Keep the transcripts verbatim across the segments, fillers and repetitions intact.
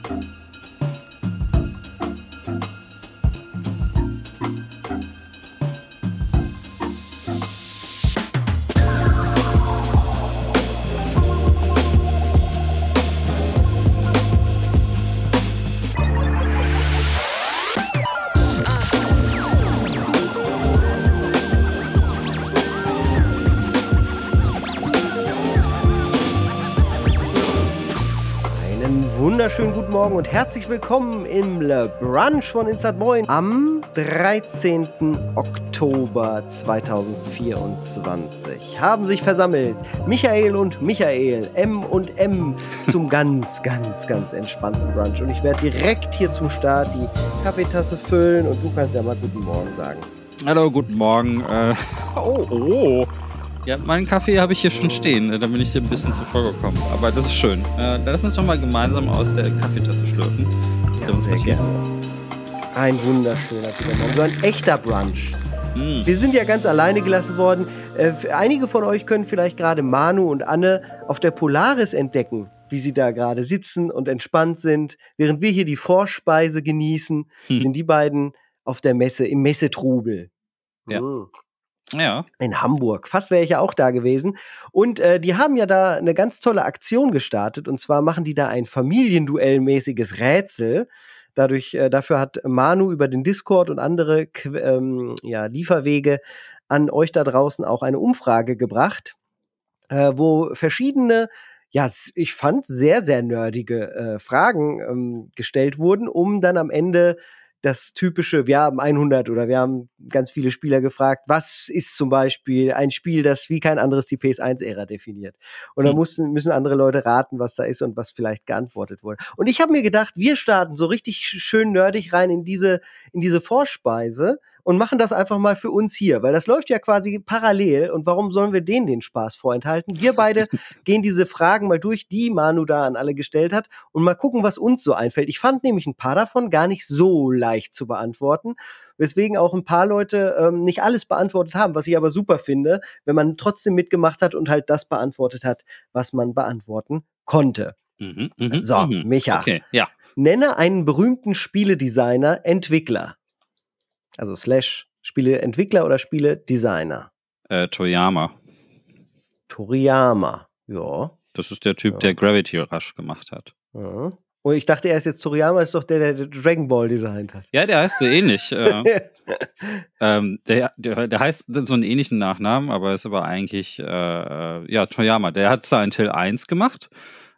Wunderschönen guten Morgen und herzlich willkommen im Le Brunch von Instant Moin am dreizehnten Oktober zweitausendvierundzwanzig. Haben sich versammelt Michael und Michael, M und M zum ganz, ganz, ganz entspannten Brunch. Und ich werde direkt hier zum Start die Kaffeetasse füllen und du kannst ja mal guten Morgen sagen. Hallo, guten Morgen. Äh, oh, oh. Ja, meinen Kaffee habe ich hier schon stehen. Da bin ich hier ein bisschen zuvor gekommen. Aber das ist schön. Äh, lass uns doch mal gemeinsam aus der Kaffeetasse schlürfen. Ja, sehr gerne. Ein wunderschöner Morgen. So ein echter Brunch. Mm. Wir sind ja ganz alleine gelassen worden. Äh, einige von euch können vielleicht gerade Manu und Anne auf der Polaris entdecken, wie sie da gerade sitzen und entspannt sind. Während wir hier die Vorspeise genießen, hm. sind die beiden auf der Messe, im Messetrubel. Ja. Mm. Ja. In Hamburg. Fast wäre ich ja auch da gewesen. Und äh, die haben ja da eine ganz tolle Aktion gestartet. Und zwar machen die da ein Familienduell-mäßiges Rätsel. Dadurch, äh, dafür hat Manu über den Discord und andere ähm, ja, Lieferwege an euch da draußen auch eine Umfrage gebracht, äh, wo verschiedene, ja, ich fand sehr, sehr nerdige äh, Fragen ähm, gestellt wurden, um dann am Ende das typische, wir haben hundert oder wir haben ganz viele Spieler gefragt, was ist zum Beispiel ein Spiel, das wie kein anderes die P S eins Ära definiert. Und da müssen, müssen andere Leute raten, was da ist und was vielleicht geantwortet wurde. Und ich habe mir gedacht, wir starten so richtig schön nerdig rein in diese, in diese Vorspeise und machen das einfach mal für uns hier, weil das läuft ja quasi parallel und warum sollen wir denen den Spaß vorenthalten? Wir beide gehen diese Fragen mal durch, die Manu da an alle gestellt hat und mal gucken, was uns so einfällt. Ich fand nämlich ein paar davon gar nicht so leicht zu beantworten, weswegen auch ein paar Leute ähm, nicht alles beantwortet haben, was ich aber super finde, wenn man trotzdem mitgemacht hat und halt das beantwortet hat, was man beantworten konnte. Mhm, mh, so, mh. Micha, okay, ja. Nenne einen berühmten Spieledesigner, Entwickler. Also slash Spieleentwickler oder Spieledesigner. Äh, Toriyama. Toriyama, ja. Das ist der Typ, ja. der Gravity Rush gemacht hat. Ja. Und ich dachte erst jetzt, Toriyama ist doch der, der Dragon Ball designt hat. Ja, der heißt so ähnlich. äh, ähm, der, der, der heißt so einen ähnlichen Nachnamen, aber ist aber eigentlich, äh, ja, Toriyama. Der hat Silent Hill eins gemacht.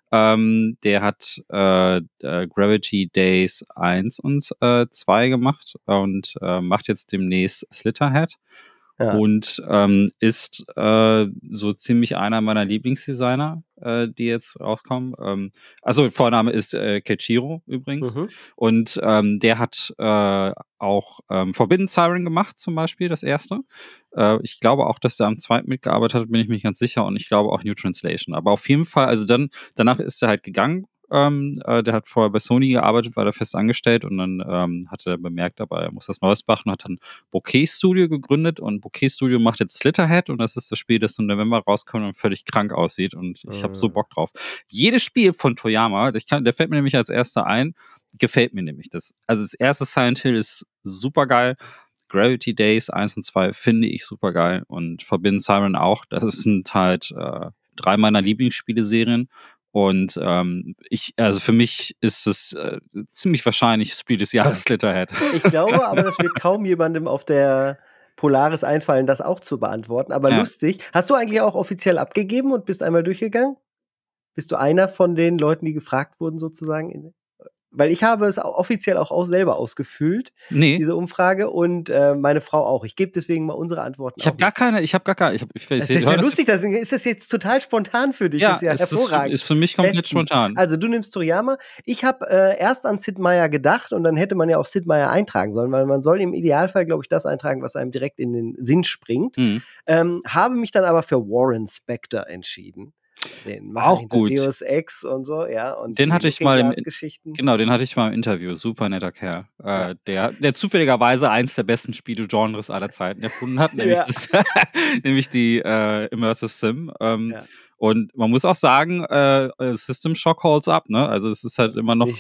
Ähm, der hat äh, äh, Gravity Days eins und äh, zwei gemacht und äh, macht jetzt demnächst Slitterhead. Ja. Und ähm, ist äh, so ziemlich einer meiner Lieblingsdesigner, äh, die jetzt rauskommen. Ähm, also Vorname ist äh, Keiichiro übrigens. Mhm. Und ähm, der hat äh, auch ähm, Forbidden Siren gemacht zum Beispiel, das erste. Äh, ich glaube auch, dass der am zweiten mitgearbeitet hat, bin ich mir ganz sicher. Und ich glaube auch New Translation. Aber auf jeden Fall, also dann danach ist er halt gegangen. Ähm, äh, der hat vorher bei Sony gearbeitet, war da fest angestellt und dann ähm, hat er bemerkt, aber er muss das Neues machen und hat dann Bokeh Studio gegründet und Bokeh Studio macht jetzt Slitterhead und das ist das Spiel, das im November rauskommt und völlig krank aussieht und ich habe so Bock drauf. Jedes Spiel von Toriyama, ich kann, der fällt mir nämlich als erster ein, gefällt mir nämlich das. Also das erste Silent Hill ist super geil. Gravity Days eins und zwei finde ich super geil und Forbidden Siren auch. Das sind halt äh, drei meiner Lieblingsspieleserien. Und ähm, ich, also für mich ist es äh, ziemlich wahrscheinlich Spiel des Jahres Slitterhead. Ich glaube, aber das wird kaum jemandem auf der Polaris einfallen, das auch zu beantworten. Aber ja. Lustig. Hast du eigentlich auch offiziell abgegeben und bist einmal durchgegangen? Bist du einer von den Leuten, die gefragt wurden sozusagen? Weil ich habe es offiziell auch, auch selber ausgefüllt, nee. diese Umfrage und äh, meine Frau auch. Ich gebe deswegen mal unsere Antworten. Ich habe gar keine, ich habe gar keine. Ich hab, ich, das ist ja lustig, das, ist das jetzt total spontan für dich? Ja, das ist ja es hervorragend. Ist, ist für mich komplett Bestens. Spontan. Also du nimmst Toriyama. Ich habe äh, erst an Sid Meier gedacht und dann hätte man ja auch Sid Meier eintragen sollen, weil man soll im Idealfall, glaube ich, das eintragen, was einem direkt in den Sinn springt. Mhm. Ähm, habe mich dann aber für Warren Spector entschieden. Den auch gut. Deus Ex und so, ja. Und den hatte ich mal im, genau, den hatte ich mal im Interview. Super netter Kerl. Ja. Äh, der, der zufälligerweise eins der besten Spielegenres aller Zeiten erfunden hat, nämlich, ja. das, nämlich die äh, Immersive Sim. Ähm, ja. Und man muss auch sagen, äh, System Shock holds up, ne? Also es ist halt immer noch. Ich,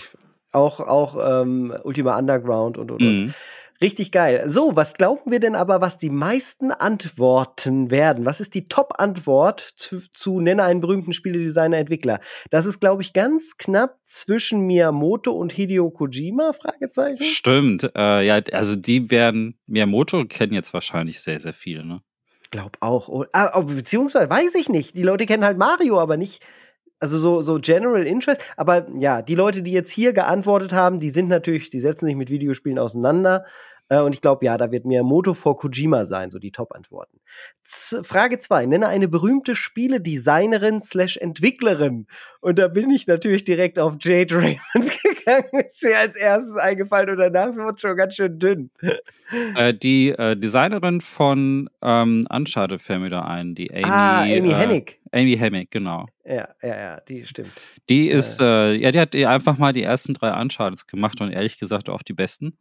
Auch, auch ähm, Ultima Underground und, und, und. Mhm. Richtig geil. So, was glauben wir denn aber, was die meisten antworten werden? Was ist die Top-Antwort zu, zu nenne einen berühmten Spieledesigner, Entwickler? Das ist, glaube ich, ganz knapp zwischen Miyamoto und Hideo Kojima, Fragezeichen. Stimmt. Äh, ja, also die werden, Miyamoto kennen jetzt wahrscheinlich sehr, sehr viele, ne? Ich glaube auch. Oh, ah, beziehungsweise, weiß ich nicht. Die Leute kennen halt Mario, aber nicht, also so, so General Interest. Aber ja, die Leute, die jetzt hier geantwortet haben, die sind natürlich, die setzen sich mit Videospielen auseinander. Äh, und ich glaube, ja, da wird Miyamoto vor Kojima sein, so die Top-Antworten. Z- Frage zwei. Nenne eine berühmte Spieledesignerin slash Entwicklerin. Und da bin ich natürlich direkt auf Jade Raymond gegangen. Ist mir als erstes eingefallen und danach wird es schon ganz schön dünn. Äh, die äh, Designerin von ähm, Uncharted fällt mir da ein, die Amy. Ah, Amy äh, Hennig. Amy Hennig, genau. Ja, ja, ja, die stimmt. Die ist, äh, ja, die hat die einfach mal die ersten drei Uncharted gemacht und ehrlich gesagt auch die besten.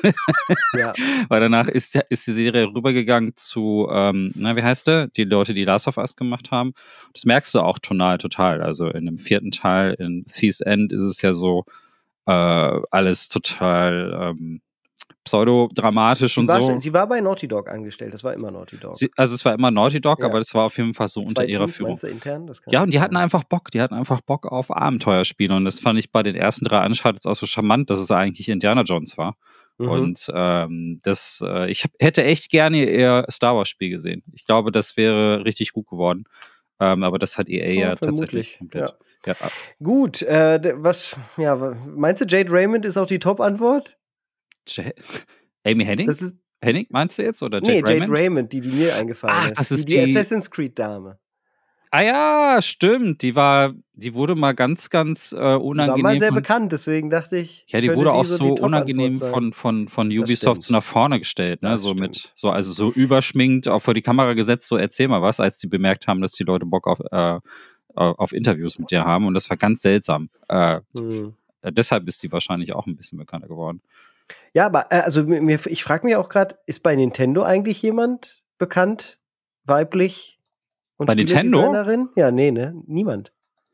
Ja. Weil danach ist, der- ist die Serie rübergegangen zu, ähm, na, wie heißt der? Die Leute, die Last of Us gemacht haben. Das merkst du auch tonal total. Also in dem vierten Teil, in Thief's End, ist es ja so äh, alles total ähm, pseudodramatisch Sie und war, so. schon- sie war bei Naughty Dog angestellt, das war immer Naughty Dog. Sie, also es war immer Naughty Dog, Ja. aber das war auf jeden Fall so unter Zwei ihrer Teams, Führung. meinst du intern? Das kann Ja, und die sein. hatten einfach Bock, die hatten einfach Bock auf Abenteuerspiele und das fand ich bei den ersten drei Uncharted auch so charmant, dass es eigentlich Indiana Jones war. Mhm. Und ähm, das, äh, ich hab, hätte echt gerne eher Star Wars Spiel gesehen. Ich glaube, das wäre richtig gut geworden. Ähm, aber das hat E A ja, Ja, tatsächlich vermutlich. komplett. Ja. Ja. Gut, äh, d- was, ja, wa- meinst du, Jade Raymond ist auch die Top-Antwort? Ja. Amy Hennig? Das ist, Hennig meinst du jetzt? Oder Jade nee, Jade Raymond? Raymond, die, die mir eingefallen Ach, ist. das ist die, die die- Assassin's Creed-Dame. Ah ja, stimmt. Die war, die wurde mal ganz, ganz äh, Die war unangenehm. mal sehr von, bekannt, deswegen dachte ich. Ja, die könnte wurde auch die so die Top-Antwort unangenehm sein. von, von, von Das Ubisoft stimmt. so nach vorne gestellt, ne? Das So stimmt. mit, so, also so überschminkt, auch vor die Kamera gesetzt, so erzähl mal was, als die bemerkt haben, dass die Leute Bock auf, äh, auf Interviews mit dir haben. Und das war ganz seltsam. Äh, Hm. äh, deshalb ist die wahrscheinlich auch ein bisschen bekannter geworden. Ja, aber äh, also mir, ich frage mich auch gerade, ist bei Nintendo eigentlich jemand bekannt, weiblich und Bei Nintendo? Spieledesignerin? Ja, nee, ne? Niemand.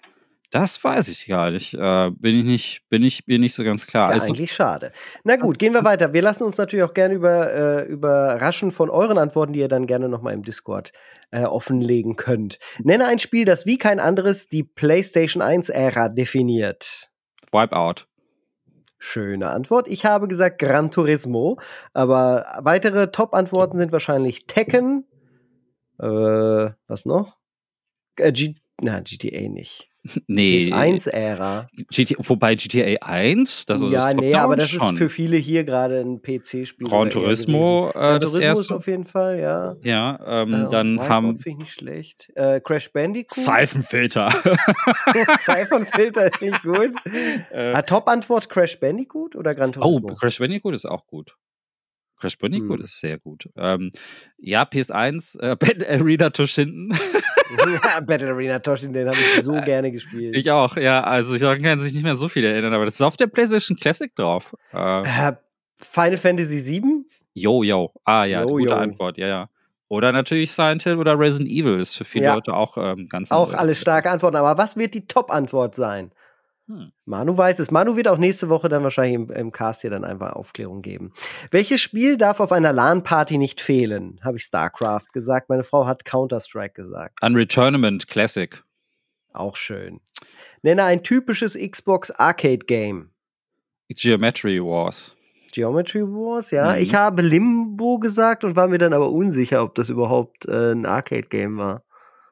Das weiß ich gar nicht. Äh, bin ich nicht, bin ich mir nicht so ganz klar. Ist ja Also, eigentlich schade. Na gut, gehen wir weiter. Wir lassen uns natürlich auch gerne über, äh, überraschen von euren Antworten, die ihr dann gerne nochmal im Discord äh, offenlegen könnt. Nenne ein Spiel, das wie kein anderes die PlayStation eins-Ära definiert. Wipeout. Schöne Antwort. Ich habe gesagt Gran Turismo, aber weitere Top-Antworten sind wahrscheinlich Tekken. Äh, was noch? Äh, G na, G T A nicht. Nee. P S eins-Ära. G T, wobei G T A eins, das ist Ja, das nee, Top-Down aber das schon. ist für viele hier gerade ein P C-Spiel. Gran sogar eher Turismo, gewesen. äh, Gran das Turismo ist erste. auf jeden Fall, ja. Ja, ähm, Äh, dann Wipeout haben finde ich nicht schlecht. Äh, Crash Bandicoot. Seifenfilter. Seifenfilter ist nicht gut. Äh, Ah, Top-Antwort Crash Bandicoot oder Gran oh, Turismo? Crash Bandicoot ist auch gut. Crash Bandicoot Hm. ist sehr gut. Ähm, ja, P S eins, äh, Battle Arena Toshinden. Battle Arena Toshin, den habe ich so gerne gespielt. Ich auch, ja. Also ich kann sich nicht mehr so viel erinnern, aber das ist auf der PlayStation Classic drauf. Äh, Äh, Final Fantasy sieben? yo, yo. Ah ja, Yo, gute yo. Antwort, ja, ja. Oder natürlich Silent Hill oder Resident Evil ist für viele Ja. Leute auch ähm, ganz Auch andere- alle starke Antworten. Aber was wird die Top-Antwort sein? Hm. Manu weiß es. Manu wird auch nächste Woche dann wahrscheinlich im, im Cast hier dann einfach Aufklärung geben. Welches Spiel darf auf einer LAN-Party nicht fehlen? Habe ich StarCraft gesagt. Meine Frau hat Counter-Strike gesagt. Unreturnament Classic. Auch schön. Nenne ein typisches Xbox Arcade-Game. Geometry Wars. Geometry Wars, ja. Mhm. Ich habe Limbo gesagt und war mir dann aber unsicher, ob das überhaupt äh, ein Arcade-Game war.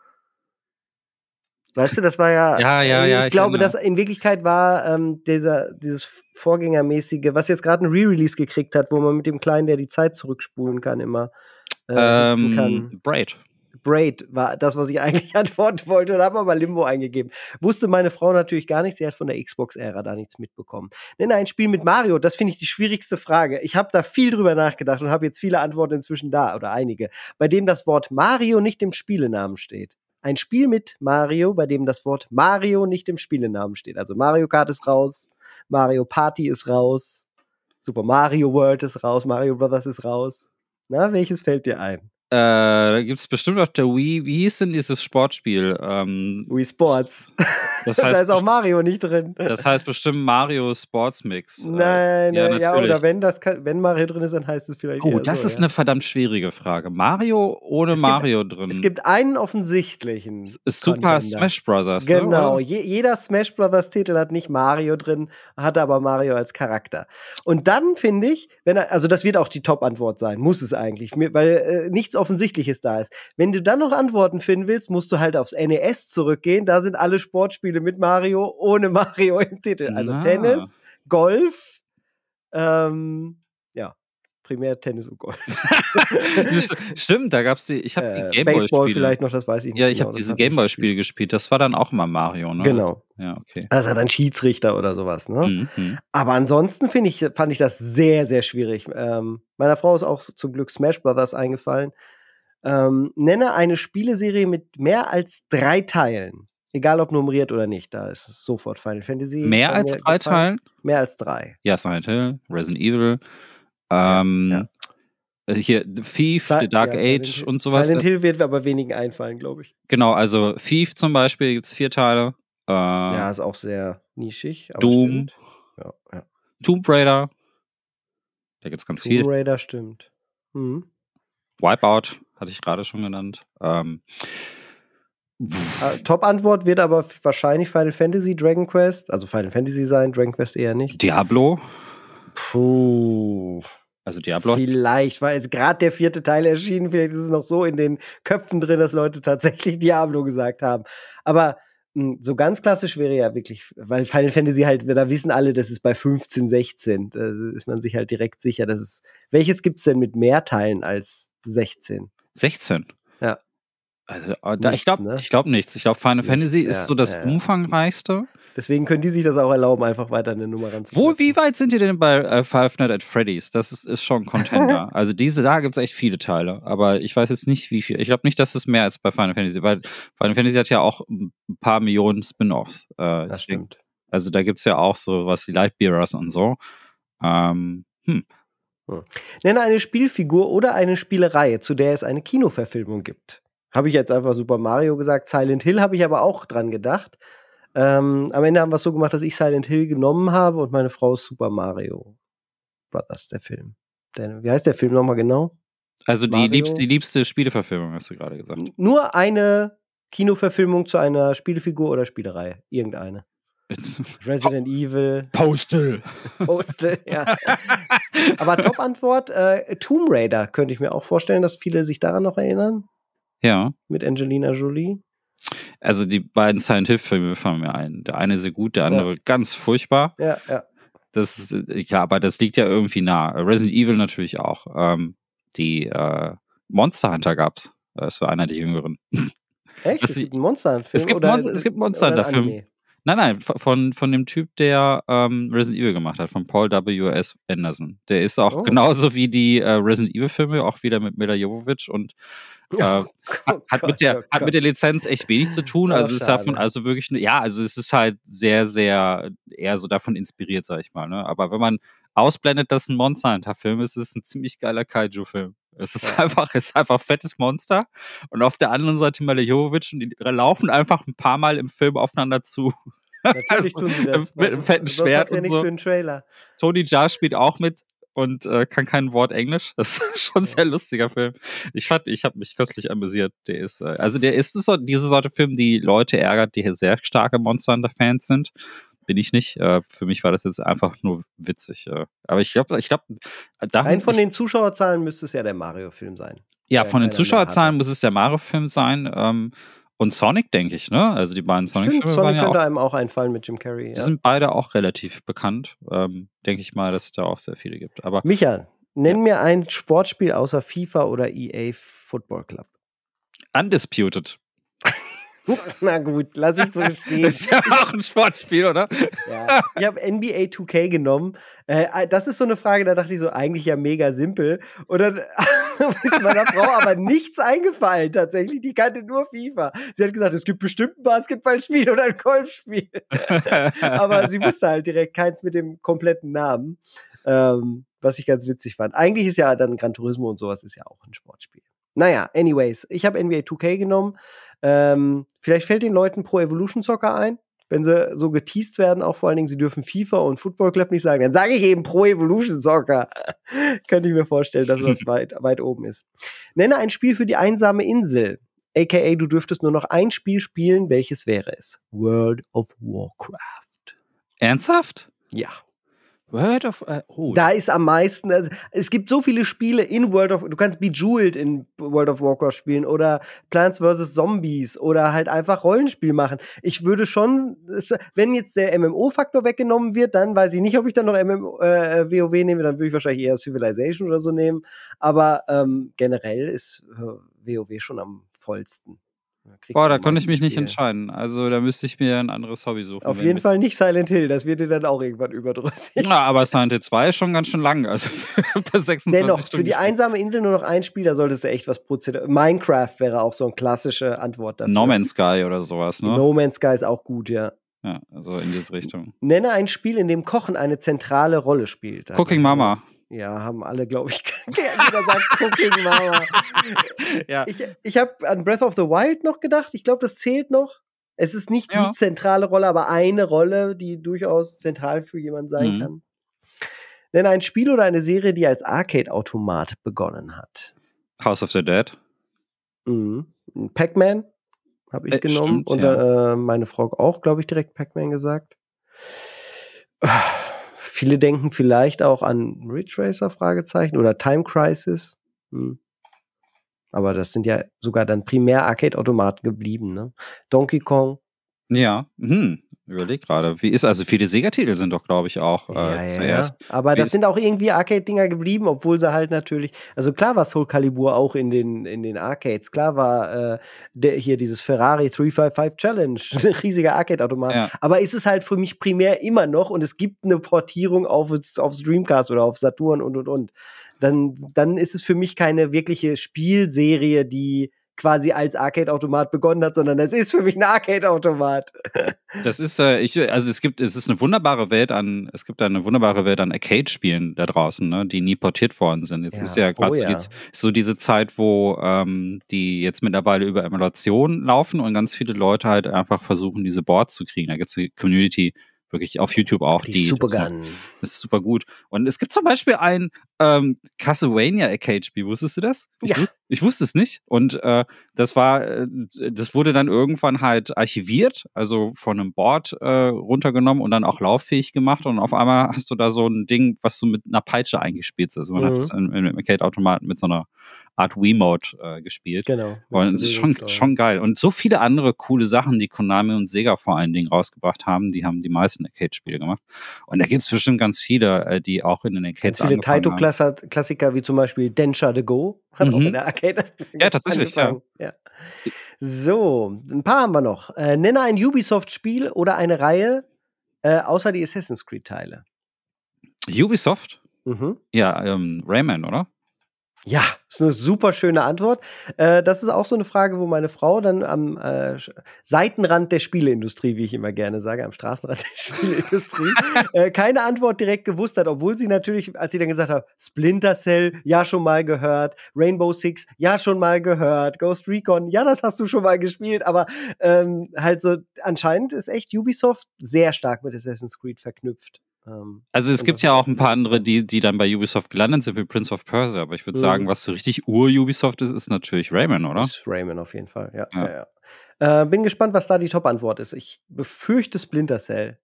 Weißt du, das war ja. Ja, ja, äh, ja, Ich, ich glaube, erinnere. dass in Wirklichkeit war ähm, dieser, dieses Vorgängermäßige, was jetzt gerade ein Re-Release gekriegt hat, wo man mit dem Kleinen, der die Zeit zurückspulen kann, immer äh, hüpfen kann. Ähm, Braid. Braid war das, was ich eigentlich antworten wollte und habe aber Limbo eingegeben. Wusste meine Frau natürlich gar nichts, sie hat von der Xbox-Ära da nichts mitbekommen. Nenne ein Spiel mit Mario, das finde ich die schwierigste Frage. Ich habe da viel drüber nachgedacht und habe jetzt viele Antworten inzwischen da, oder einige, bei dem das Wort Mario nicht im Spielenamen steht. Ein Spiel mit Mario, bei dem das Wort Mario nicht im Spielenamen steht. Also Mario Kart ist raus, Mario Party ist raus, Super Mario World ist raus, Mario Brothers ist raus. Na, welches fällt dir ein? Äh, da gibt es bestimmt auf der Wii, wie hieß denn dieses Sportspiel? Ähm, Wii Sports. Das heißt da ist auch best- Mario nicht drin. Das heißt bestimmt Mario Sports Mix. Äh, Nein, ja, ne, ja, natürlich. oder wenn das kann, wenn Mario drin ist, dann heißt es vielleicht Oh, eher das so, ist ja. eine verdammt schwierige Frage. Mario ohne Es gibt- Mario drin. Es gibt einen offensichtlichen. ist Super Contender. Smash Bros. Genau, Ne? je, jeder Smash Brothers Titel hat nicht Mario drin, hat aber Mario als Charakter. Und dann finde ich, wenn er, also das wird auch die Top-Antwort sein, muss es eigentlich, mir- weil äh, nichts Offensichtliches da ist. Wenn du dann noch Antworten finden willst, musst du halt aufs N E S zurückgehen. Da sind alle Sportspiele mit Mario, ohne Mario im Titel. Also Na. Tennis, Golf, ähm, ja, primär Tennis und Golf. Stimmt, da gab's die, ich habe Äh, die Baseball Gameboy-Spiele. vielleicht noch, das weiß ich nicht. Ja, ich genau, habe das diese hab ich nicht Gameboy-Spiele gespielt. Das war dann auch immer Mario, ne? Genau. Ja, okay. Also dann Schiedsrichter oder sowas, ne? Mhm. Aber ansonsten finde ich, fand ich das sehr, sehr schwierig. Ähm, meiner Frau ist auch zum Glück Smash Brothers eingefallen. Ähm, nenne eine Spieleserie mit mehr als drei Teilen. Egal ob nummeriert oder nicht, da ist es sofort Final Fantasy. Mehr bei als mir drei gefallen. Teilen? Mehr als drei. Ja, Silent Hill, Resident Evil, ähm, ja. hier Thief, Si- The Dark ja, Silent Age Hill- und sowas. Silent Hill wird aber wenigen einfallen, glaube ich. Genau, also Thief zum Beispiel gibt's vier Teile. Äh, Ja, ist auch sehr nischig. Aber Doom, stimmt. Ja, ja. Tomb Raider, da gibt's ganz Tomb viel. Raider stimmt. Mhm. Wipeout hatte ich gerade schon genannt. Ähm, Äh, Top-Antwort wird aber f- wahrscheinlich Final Fantasy, Dragon Quest. Also Final Fantasy sein, Dragon Quest eher nicht. Diablo, Puh. also Diablo. Vielleicht, weil jetzt gerade der vierte Teil erschienen, vielleicht ist es noch so in den Köpfen drin, dass Leute tatsächlich Diablo gesagt haben. Aber mh, so ganz klassisch wäre ja wirklich, weil Final Fantasy halt, da wissen alle, das ist bei fünfzehn, sechzehn. Da ist man sich halt direkt sicher, dass es. Welches gibt es denn mit mehr Teilen als sechzehn? sechzehn. Ja. Also, äh, da, ich Nichts, glaube ne? ich glaub nichts. Ich glaube, Final Nichts, Fantasy ja, ist so das ja, ja. umfangreichste. Deswegen können die sich das auch erlauben, einfach weiter eine Nummer Wo, ranzuknüpfen. wie weit sind die denn bei äh, Five Nights at Freddy's? Das ist, ist schon ein Contender. Also diese, da gibt es echt viele Teile. Aber ich weiß jetzt nicht, wie viel. Ich glaube nicht, dass es mehr als bei Final Fantasy, weil Final Fantasy hat ja auch ein paar Millionen Spin-Offs. Äh, Das ich denk, stimmt. also da gibt es ja auch so was wie Lightbearers und so. Ähm, hm. Nenne eine Spielfigur oder eine Spielereihe, zu der es eine Kinoverfilmung gibt. Habe ich jetzt einfach Super Mario gesagt. Silent Hill habe ich aber auch dran gedacht. Ähm, am Ende haben wir es so gemacht, dass ich Silent Hill genommen habe und meine Frau Super Mario Brothers, der Film. Der, wie heißt der Film nochmal genau? Also die Mario? liebste, die liebste Spieleverfilmung, hast du gerade gesagt. N- Nur eine Kinoverfilmung zu einer Spielfigur oder Spielereihe. Irgendeine. Resident Evil, Postal. Postal, ja. Aber Top-Antwort, äh, Tomb Raider könnte ich mir auch vorstellen, dass viele sich daran noch erinnern. Ja. Mit Angelina Jolie. Also die beiden Silent Hill-Filme fallen mir ein. Der eine sehr gut, der andere Ja. ganz furchtbar. Ja, ja. Das ist, ja, aber das liegt ja irgendwie nah. Resident Evil natürlich auch. Ähm, die äh, Monster Hunter gab's. Das war einer der jüngeren. Echt? Was Es die- gibt einen Monster Hunter-Film? Es gibt oder, Monster- es gibt Monster oder ein Hunter-Film. Anime? Nein, nein, von, von dem Typ, der ähm, Resident Evil gemacht hat, von Paul W S. Anderson. Der ist auch Oh. genauso wie die äh, Resident Evil-Filme, auch wieder mit Mila Jovovich und äh, hat, Oh hat, Gott, mit der, oh hat mit der Lizenz echt wenig zu tun. Oh, Also ist davon, schade. also wirklich, nur- ja, also es ist halt sehr, sehr eher so davon inspiriert, sag ich mal. Ne? Aber wenn man ausblendet, dass ein Monster Hunter-Film ist, ist es ein ziemlich geiler Kaiju-Film. Es ist Ja. einfach, es ist einfach fettes Monster. Und auf der anderen Seite Mila Jovovich und die laufen einfach ein paar Mal im Film aufeinander zu. Natürlich Also, tun sie das. mit einem fetten Sonst Schwert hast du ja und nichts so. für einen Trailer. Tony Jaa spielt auch mit und äh, kann kein Wort Englisch. Das ist schon ein sehr lustiger Film. Ich fand, ich habe mich köstlich amüsiert. Der ist, äh, also der ist so, diese Sorte Film, die Leute ärgert, die hier sehr starke Monster Hunter-Fans sind. Bin ich nicht. Äh, für mich war das jetzt einfach nur witzig. Äh. Aber ich glaube, ich glaube, Rein von den Zuschauerzahlen müsste es ja der Mario-Film sein. ja, der von den keiner mehr Zuschauerzahlen hatte. muss es der Mario-Film sein. Ähm, und Sonic, denke ich, ne? Also die beiden Stimmt, Sonic-Filme waren Sonic ja auch, könnte einem auch einfallen mit Jim Carrey. die Ja. sind beide auch relativ bekannt. Ähm, denke ich mal, dass es da auch sehr viele gibt. Aber Micha, nenn Ja. mir ein Sportspiel außer FIFA oder E A Football Club. Undisputed. Na gut, lass ich so stehen. Das ist ja auch ein Sportspiel, oder? Ja, ich habe N B A two K genommen. Äh, das ist so eine Frage, da dachte ich so, eigentlich ja mega simpel. Und dann ist meiner Frau aber nichts eingefallen tatsächlich. Die kannte nur FIFA. Sie hat gesagt, es gibt bestimmt ein Basketballspiel oder ein Golfspiel. Aber sie wusste halt direkt keins mit dem kompletten Namen. Ähm, was ich ganz witzig fand. Eigentlich ist ja dann Gran Turismo und sowas ist ja auch ein Sportspiel. Naja, anyways, ich habe N B A two K genommen. Ähm, vielleicht fällt den Leuten Pro Evolution Soccer ein, wenn sie so geteased werden, auch vor allen Dingen, sie dürfen FIFA und Football Club nicht sagen. Dann sage ich eben Pro Evolution Soccer. Könnte ich mir vorstellen, dass das weit, weit oben ist. Nenne ein Spiel für die einsame Insel. A K A, du dürftest nur noch ein Spiel spielen. Welches wäre es? World of Warcraft. Ernsthaft? Ja. World of äh, oh. Da ist am meisten, also, es gibt so viele Spiele in World of, du kannst Bejeweled in World of Warcraft spielen oder Plants versus. Zombies oder halt einfach Rollenspiel machen. Ich würde schon, wenn jetzt der M M O-Faktor weggenommen wird, dann weiß ich nicht, ob ich dann noch M M O, äh, WoW nehme, dann würde ich wahrscheinlich eher Civilization oder so nehmen. Aber ähm, generell ist äh, WoW schon am vollsten. Da Boah, da konnte ich mich Spiele. nicht entscheiden. Also da müsste ich mir ein anderes Hobby suchen. Auf jeden Fall nicht Silent Hill, das wird dir dann auch irgendwann überdrüssig. Ja, aber Silent Hill zwei ist schon ganz schön lang. Also Dennoch, für die einsame Insel nur noch ein Spiel, da solltest du echt was produzieren. Minecraft wäre auch so eine klassische Antwort dafür. No Man's Sky oder sowas, ne? No Man's Sky ist auch gut, ja. Ja, also in diese Richtung. Nenne ein Spiel, in dem Kochen eine zentrale Rolle spielt. Cooking Mama. Ja, haben alle, glaube ich, jeder sagt Cooking Mama. Ja. Ich, ich habe an Breath of the Wild noch gedacht. Ich glaube, das zählt noch. Es ist nicht ja. die zentrale Rolle, aber eine Rolle, die durchaus zentral für jemanden sein mhm. kann. Nenne ein Spiel oder eine Serie, die als Arcade-Automat begonnen hat. House of the Dead. Mhm. Pac-Man habe ich äh, genommen. Stimmt, und ja. äh, meine Frau auch, glaube ich, direkt Pac-Man gesagt. Viele denken vielleicht auch an Ridge Racer, Fragezeichen, oder Time Crisis. Hm. Aber das sind ja sogar dann primär Arcade-Automaten geblieben, ne? Donkey Kong. Ja, hm. Überleg gerade. Wie ist, also viele Sega-Titel sind doch, glaube ich, auch äh, ja, zuerst. Ja. Aber Wie das sind auch irgendwie Arcade-Dinger geblieben, obwohl sie halt natürlich, also klar war Soul Calibur auch in den, in den Arcades, klar war äh, der, hier dieses Ferrari drei fünf fünf Challenge, ein riesiger Arcade-Automat. Ja. Aber ist es halt für mich primär immer noch und es gibt eine Portierung auf, aufs Dreamcast oder auf Saturn und und und. Dann, dann ist es für mich keine wirkliche Spielserie, die quasi als Arcade-Automat begonnen hat, sondern es ist für mich ein Arcade-Automat. Das ist, äh, ich, also es gibt, es ist eine wunderbare Welt an, es gibt eine wunderbare Welt an Arcade-Spielen da draußen, ne, die nie portiert worden sind. Jetzt ja. ist ja gerade oh, so, ja. so diese Zeit, wo ähm, die jetzt mittlerweile über Emulation laufen und ganz viele Leute halt einfach versuchen, diese Boards zu kriegen. Da gibt es die Community wirklich auf YouTube auch. Die, die Supergun. Das, das ist super gut. Und es gibt zum Beispiel ein ähm, Castlevania Arcade-Spiel. Wusstest du das? Ich, ja. wus- ich wusste es nicht. Und äh, das war, äh, das wurde dann irgendwann halt archiviert, also von einem Board äh, runtergenommen und dann auch lauffähig gemacht. Und auf einmal hast du da so ein Ding, was du mit einer Peitsche eingespielt hast. Also man mhm. hat das in, in einem Arcade-Automaten mit so einer Art Wiimote äh, gespielt. Genau. Und es ist schon, schon geil. Und so viele andere coole Sachen, die Konami und Sega vor allen Dingen rausgebracht haben, die haben die meisten Arcade-Spiele gemacht. Und da gibt es bestimmt ganz viele, äh, die auch in den Arcades angefangen haben. Viele Taito-Klassiker, wie zum Beispiel Densha The Go, hat mhm. auch in der Arcade Ja, tatsächlich, ja. ja. So, ein paar haben wir noch. Äh, nenne ein Ubisoft-Spiel oder eine Reihe, äh, außer die Assassin's Creed-Teile. Ubisoft? Mhm. Ja, ähm, Rayman, oder? Ja, ist eine super schöne Antwort. Äh, das ist auch so eine Frage, wo meine Frau dann am äh, Seitenrand der Spieleindustrie, wie ich immer gerne sage, am Straßenrand der Spieleindustrie, äh, keine Antwort direkt gewusst hat, obwohl sie natürlich, als sie dann gesagt hat, Splinter Cell, ja schon mal gehört, Rainbow Six, ja schon mal gehört, Ghost Recon, ja, das hast du schon mal gespielt, aber ähm, halt so, anscheinend ist echt Ubisoft sehr stark mit Assassin's Creed verknüpft. Also es gibt ja auch ein paar andere, die, die dann bei Ubisoft gelandet sind, wie Prince of Persia. Aber ich würde mhm. sagen, was so richtig Ur-Ubisoft ist, ist natürlich Rayman, oder? Ist Rayman auf jeden Fall, ja. ja. ja, ja. Äh, bin gespannt, was da die Top-Antwort ist. Ich befürchte Splinter Cell.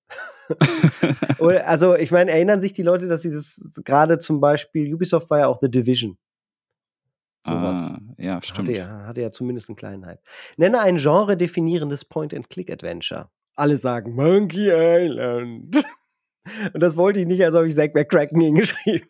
Oder, also ich meine, erinnern sich die Leute, dass sie das gerade zum Beispiel, Ubisoft war ja auch The Division. Sowas. Ah, ja, stimmt. Hatte ja, hatte ja zumindest einen kleinen Hype. Nenne ein Genre-definierendes Point-and-Click-Adventure. Alle sagen Monkey Island. Und das wollte ich nicht, also habe ich Zack McCracken hingeschrieben.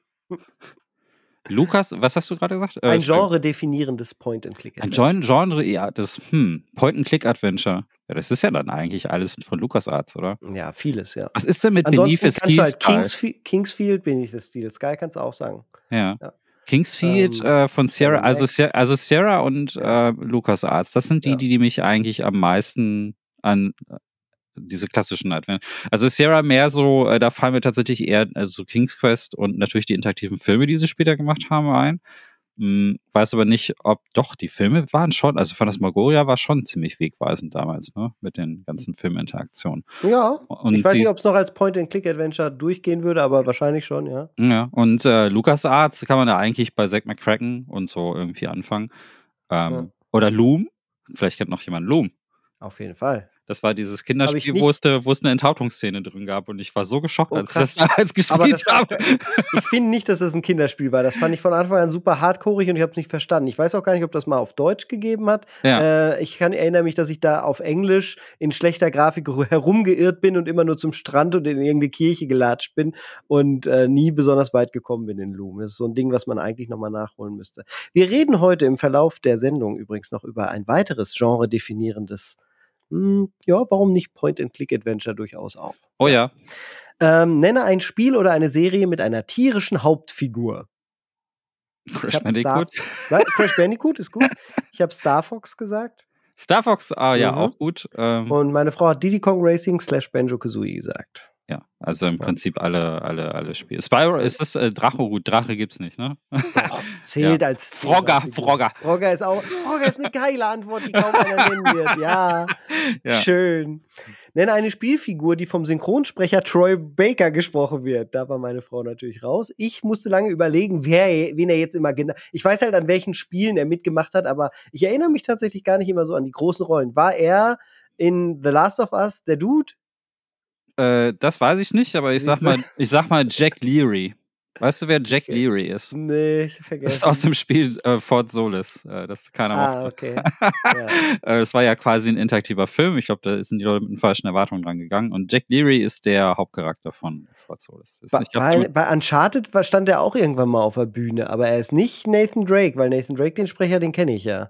Lukas, was hast du gerade gesagt? Ein Genre definierendes Point-and-Click-Adventure. Ein Genre, ja, das hm, Point-and-Click-Adventure. Ja, das ist ja dann eigentlich alles von LucasArts, oder? Ja, vieles, ja. Was ist denn mit Ansonsten Beneath kannst the du halt Steel Kingsfield, Kingsfield, Beneath the Steel Sky, kannst du auch sagen. Ja. ja. Kingsfield ähm, äh, von Sierra, also, also Sierra und ja. äh, LucasArts, das sind die, ja. die, die mich eigentlich am meisten an diese klassischen Advent. Also Sierra mehr so, äh, da fallen mir tatsächlich eher also King's Quest und natürlich die interaktiven Filme, die sie später gemacht haben, ein. Hm, weiß aber nicht, ob doch, die Filme waren schon, also Phantasmagoria war schon ziemlich wegweisend damals, ne? Mit den ganzen Filminteraktionen. Ja, Und ich weiß nicht, dies- ob es noch als Point-and-Click-Adventure durchgehen würde, aber wahrscheinlich schon, ja. Ja, und äh, LucasArts kann man da eigentlich bei Zack McCracken und so irgendwie anfangen. Ähm, Ja. Oder Loom. Vielleicht kennt noch jemand Loom. Auf jeden Fall. Das war dieses Hab ich Kinderspiel, nicht- wo es eine, wo es eine Enthauptungsszene drin gab. Und ich war so geschockt, Oh, als ich das krass. damals Aber gespielt das, habe. ich finde nicht, dass das ein Kinderspiel war. Das fand ich von Anfang an super hardcoreig und ich habe es nicht verstanden. Ich weiß auch gar nicht, ob das mal auf Deutsch gegeben hat. Ja. Äh, ich kann erinnere mich, dass ich da auf Englisch in schlechter Grafik ru- herumgeirrt bin und immer nur zum Strand und in irgendeine Kirche gelatscht bin und äh, nie besonders weit gekommen bin in Loom. Das ist so ein Ding, was man eigentlich nochmal nachholen müsste. Wir reden heute im Verlauf der Sendung übrigens noch über ein weiteres genre-definierendes. Hm, ja, warum nicht Point-and-Click-Adventure durchaus auch. Oh ja. Ähm, nenne ein Spiel oder eine Serie mit einer tierischen Hauptfigur. Crash Ich hab Bandicoot. Star Was? Crash Bandicoot ist gut. Ich habe Star Fox gesagt. Star Fox, ah ja, Mhm. auch gut. Ähm, Und meine Frau hat Diddy Kong Racing slash Banjo-Kazooie gesagt. ja, also im Ja. Prinzip alle, alle, alle Spiele. Spyro, ist das äh, Drache? Gut, Drache gibt's nicht, ne? Doch, zählt Ja. als Frogger, Tierfigur. Frogger. Frogger ist auch. Frogger ist eine geile Antwort, die kaum einer nennen wird. Ja, Ja. schön. Nenne eine Spielfigur, die vom Synchronsprecher Troy Baker gesprochen wird. Da war meine Frau natürlich raus. Ich musste lange überlegen, wer, wen er jetzt immer genau. Ich weiß halt, an welchen Spielen er mitgemacht hat, aber ich erinnere mich tatsächlich gar nicht immer so an die großen Rollen. War er in The Last of Us der Dude? Äh, das weiß ich nicht, aber ich sag Siehste? mal, ich sag mal Jack Leary. Weißt du, wer Jack Okay. Leary ist? Nee, ich Das vergesse. ist aus dem Spiel äh, Fort Solis, äh, das keiner Ah, mochte. okay. Ja. Äh, Es war ja quasi ein interaktiver Film. Ich glaube, da sind die Leute mit den falschen Erwartungen dran gegangen. Und Jack Leary ist der Hauptcharakter von Fort Solis. Ist Bei, nicht, ich glaub, bei, du- bei Uncharted war- stand er auch irgendwann mal auf der Bühne, aber er ist nicht Nathan Drake, weil Nathan Drake, den Sprecher, den kenne ich ja.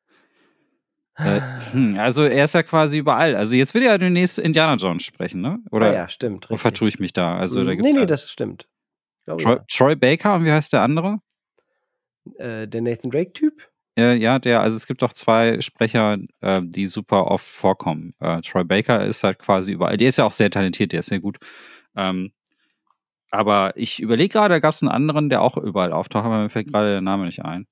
äh, hm, also er ist ja quasi überall. Also jetzt will er ja demnächst Indiana Jones sprechen, ne? Oder, ah ja, stimmt. oder Richtig. vertue ich mich da? Also da Mm, gibt's nee, nee, ja das stimmt. Ich glaube, Troy, Troy Baker und wie heißt der andere? ja. äh, der Nathan Drake-Typ? Ja, ja, der, also es gibt doch zwei Sprecher, äh, die super oft vorkommen. Äh, Troy Baker ist halt quasi überall. Der ist ja auch sehr talentiert, der ist sehr gut. Ähm, aber ich überlege gerade, da gab es einen anderen, der auch überall auftaucht, aber mir fällt gerade der Name nicht ein.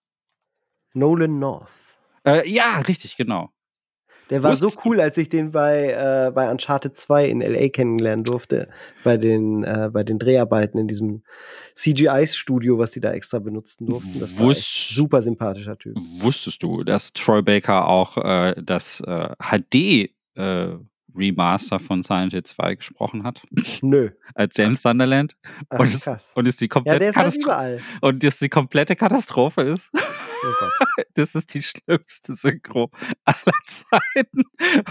Nolan North. Äh, ja, richtig, genau. Der war so Wusstest du- cool, als ich den bei, äh, bei Uncharted zwei in L A kennenlernen durfte. Bei den, äh, bei den Dreharbeiten in diesem C G I-Studio, was die da extra benutzen durften. Das war echt Wusst- super sympathischer Typ. Wusstest du, dass Troy Baker auch äh, das äh, H D äh, Remaster von Silent Hill zwei gesprochen hat? Nö. Als James Sunderland? Ach, und, es, krass. und ist die Ja, komplette der ist halt Katastrophe. überall. Und dass die komplette Katastrophe ist. Oh Gott. Das ist die schlimmste Synchro aller Zeiten.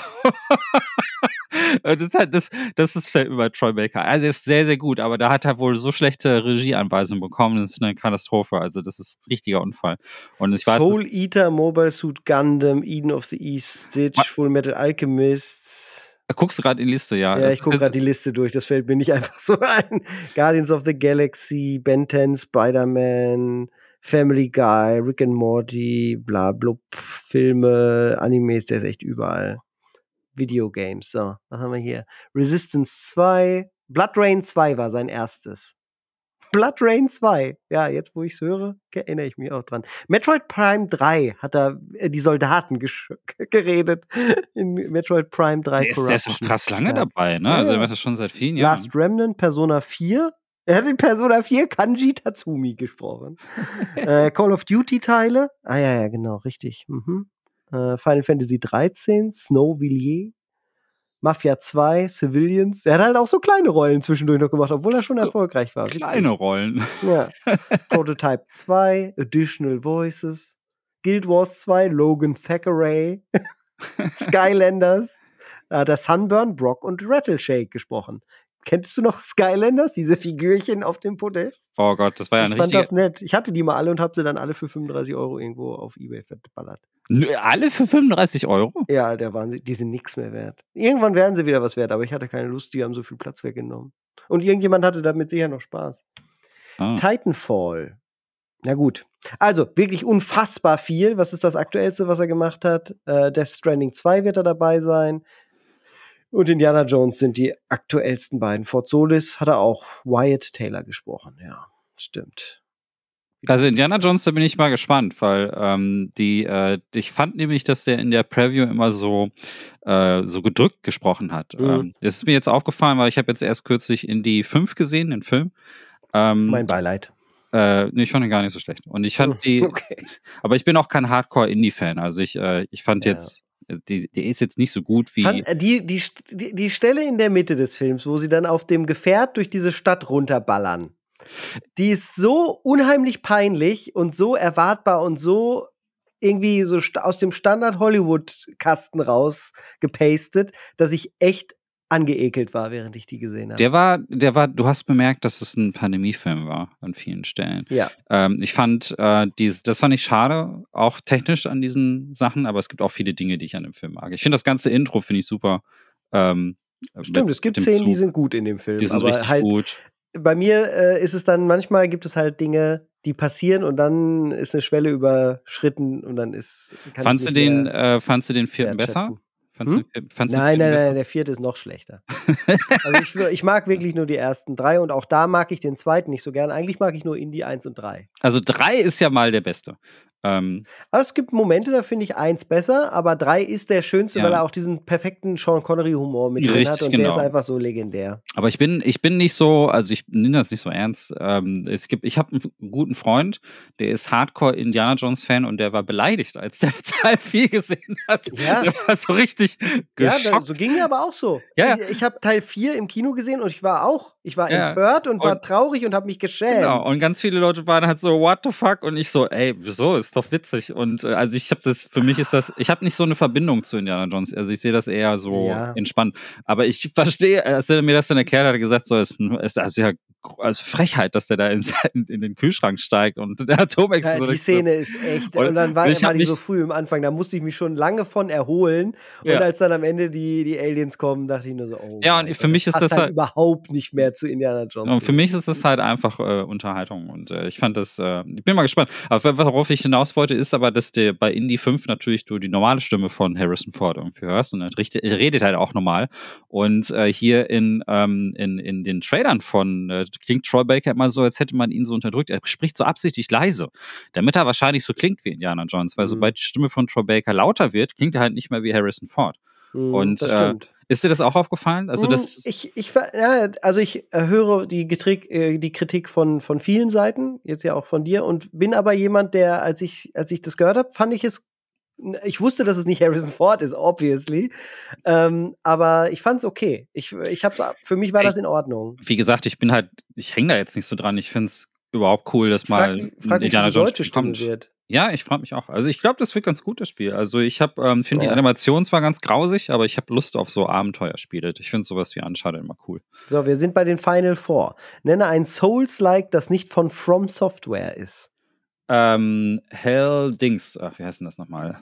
Und das, ist halt, das, das ist fällt mir bei Troy Baker. Also er ist sehr, sehr gut, aber da hat er wohl so schlechte Regieanweisungen bekommen, das ist eine Katastrophe. Also das ist ein richtiger Unfall. Und ich weiß, Soul das, Eater, Mobile Suit Gundam, Eden of the East, Stitch, Ma- Full Metal Alchemist. guckst du gerade in die Liste, ja. Ja, Das ich ist gucke jetzt- gerade die Liste durch, das fällt mir nicht einfach so ein. Guardians of the Galaxy, Ben ten, Spider-Man, Family Guy, Rick and Morty, bla blub, Filme, Animes, der ist echt überall. Videogames, so, was haben wir hier? Resistance zwei, Blood Rain zwei war sein erstes. Blood Rain zwei, ja, jetzt wo ich es höre, erinnere ich mich auch dran. Metroid Prime drei hat er äh, die Soldaten gesch- geredet. In Metroid Prime drei der, ist, der ist auch Corruption. krass lange Stark. dabei, ne? Ja, Also er ja. macht das schon seit vielen Jahren. Last Remnant, Persona vier. Er hat in Persona vier Kanji Tatsumi gesprochen. äh, Call of Duty Teile. Ah ja, ja, genau, richtig. Mhm. Äh, Final Fantasy dreizehn, Snow Villiers. Mafia zwei, Civilians. Er hat halt auch so kleine Rollen zwischendurch noch gemacht, obwohl er schon erfolgreich war. Witzig. Kleine Rollen. Ja. Prototype zwei, Additional Voices. Guild Wars zwei, Logan Thackeray. Skylanders. Da hat er Sunburn, Brock und Rattleshake gesprochen. Kennst du noch Skylanders, diese Figürchen auf dem Podest? Oh Gott, das war ja ein Ich fand richtiger. das nett. Ich hatte die mal alle und habe sie dann alle für fünfunddreißig Euro irgendwo auf Ebay verballert. Nö, alle für fünfunddreißig Euro? Ja, der waren sie, die sind nichts mehr wert. Irgendwann werden sie wieder was wert, aber ich hatte keine Lust, die haben so viel Platz weggenommen. Und irgendjemand hatte damit sicher noch Spaß. Ah. Titanfall. Na gut. Also, wirklich unfassbar viel. Was ist das Aktuellste, was er gemacht hat? Äh, Death Stranding zwei wird er dabei sein. Und Indiana Jones sind die aktuellsten beiden. Fort Solis hat er auch Wyatt Taylor gesprochen. Ja, stimmt. Also Indiana Jones, da bin ich mal gespannt, weil ähm, die, äh, ich fand nämlich, dass der in der Preview immer so, äh, so gedrückt gesprochen hat. Mhm. Ähm, das ist mir jetzt aufgefallen, weil ich habe jetzt erst kürzlich Indie fünf gesehen, den Film. Ähm, mein Beileid. Äh, nee, ich fand ihn gar nicht so schlecht. Und ich fand die, okay. aber ich bin auch kein Hardcore-Indie-Fan. Also ich, äh, ich fand Ja. jetzt, die, die ist jetzt nicht so gut wie. Fand, äh, die, die, die, die Stelle in der Mitte des Films, wo sie dann auf dem Gefährt durch diese Stadt runterballern, die ist so unheimlich peinlich und so erwartbar und so irgendwie so st- aus dem Standard-Hollywood-Kasten raus gepastet, dass ich echt angeekelt war, während ich die gesehen habe. Der war, der war, du hast bemerkt, dass es ein Pandemiefilm war an vielen Stellen. Ja. Ähm, ich fand, äh, dies, das fand ich schade, auch technisch an diesen Sachen, aber es gibt auch viele Dinge, die ich an dem Film mag. Ich finde das ganze Intro, finde ich super. Ähm, Stimmt, mit, es gibt mit dem Szenen, die Zug. sind gut in dem Film. Die sind aber richtig halt, gut. bei mir äh, ist es dann, manchmal gibt es halt Dinge, die passieren und dann ist eine Schwelle überschritten und dann ist. Kann Fandst ich du nicht den, mehr äh, fandst du den vierten besser? wertschätzen. Fandst du Hm? den, fandst du den Nein, vierten nein, besser? nein, der vierte ist noch schlechter. Also ich, ich mag wirklich nur die ersten drei und auch da mag ich den zweiten nicht so gern. Eigentlich mag ich nur Indie eins und drei. Also drei ist ja mal der beste. Ähm, Aber es gibt Momente, da finde ich eins besser, aber drei ist der schönste, Ja. weil er auch diesen perfekten Sean Connery-Humor mit drin Richtig, hat und der genau. ist einfach so legendär. aber ich bin, ich bin nicht so, also ich nehme das nicht so ernst. Ähm, es gibt, ich habe einen guten Freund, der ist Hardcore Indiana Jones Fan und der war beleidigt, als der Teil vier gesehen hat. Ja. Der war so richtig Ja, geschockt. da, so ging mir aber auch so. Ja, ja. Ich, ich habe Teil vier im Kino gesehen und ich war auch, ich war Ja. empört und, war Und- traurig und habe mich geschämt. Genau, und ganz viele Leute waren halt so, what the fuck? Und ich so, ey, wieso? Ist doch witzig. Und äh, also ich habe das, für mich ist das, ich habe nicht so eine Verbindung zu Indiana Jones. Also ich sehe das eher so Ja. entspannt. Aber ich verstehe, als er mir das dann erklärt hat, hat er gesagt, so, es ist also ja also Frechheit, dass der da in, in den Kühlschrank steigt und der Atomex Ja, so die nicht Szene ist echt. Und Und dann war, ich war hab die so mich- früh am Anfang, da musste ich mich schon lange von erholen. Und Ja. als dann am Ende die, die Aliens kommen, dachte ich nur so, oh. Ja, mein und für Gott, mich ist passt das halt halt- überhaupt nicht mehr zu Indiana Jones. Und für mich ist das halt einfach äh, Unterhaltung und äh, ich fand das, äh, ich bin mal gespannt. Aber worauf ich hinaus wollte, ist aber, dass der bei Indie fünf natürlich du die normale Stimme von Harrison Ford irgendwie hörst und er richt- er redet halt auch normal. Und äh, hier in, ähm, in, in den Trailern von äh, klingt Troy Baker immer so, als hätte man ihn so unterdrückt. Er spricht so absichtlich leise, damit er wahrscheinlich so klingt wie Indiana Jones, weil Mhm. sobald die Stimme von Troy Baker lauter wird, klingt er halt nicht mehr wie Harrison Ford. Mhm, Und das äh, stimmt. ist dir das auch aufgefallen? Also Mm, das ich, ich, ver- ja, also ich äh, höre die, Getrik, äh, die Kritik von, von vielen Seiten, jetzt ja auch von dir, und bin aber jemand, der, als ich, als ich das gehört habe, fand ich es, ich wusste, dass es nicht Harrison Ford ist, obviously, ähm, aber ich fand es okay. Ich, ich hab, für mich war Ey, das in Ordnung. wie gesagt, ich bin halt, ich hänge da jetzt nicht so dran. Ich finde es überhaupt cool, dass Ich frag, mal mich- ein frag mich, wie Indiana die Jones deutsche Spiel Stimme kommt. wird. Ja, ich frage mich auch. Also ich glaube, das wird ganz gut, das Spiel. Also ich habe, ähm, finde die Ja. Animation zwar ganz grausig, aber ich habe Lust auf so Abenteuerspiele. Ich finde sowas wie Uncharted immer cool. So, wir sind bei den Final Four. Nenne ein Souls-like, das nicht von From Software ist. Ähm, Hell Dings, ach, wie heißt denn das nochmal?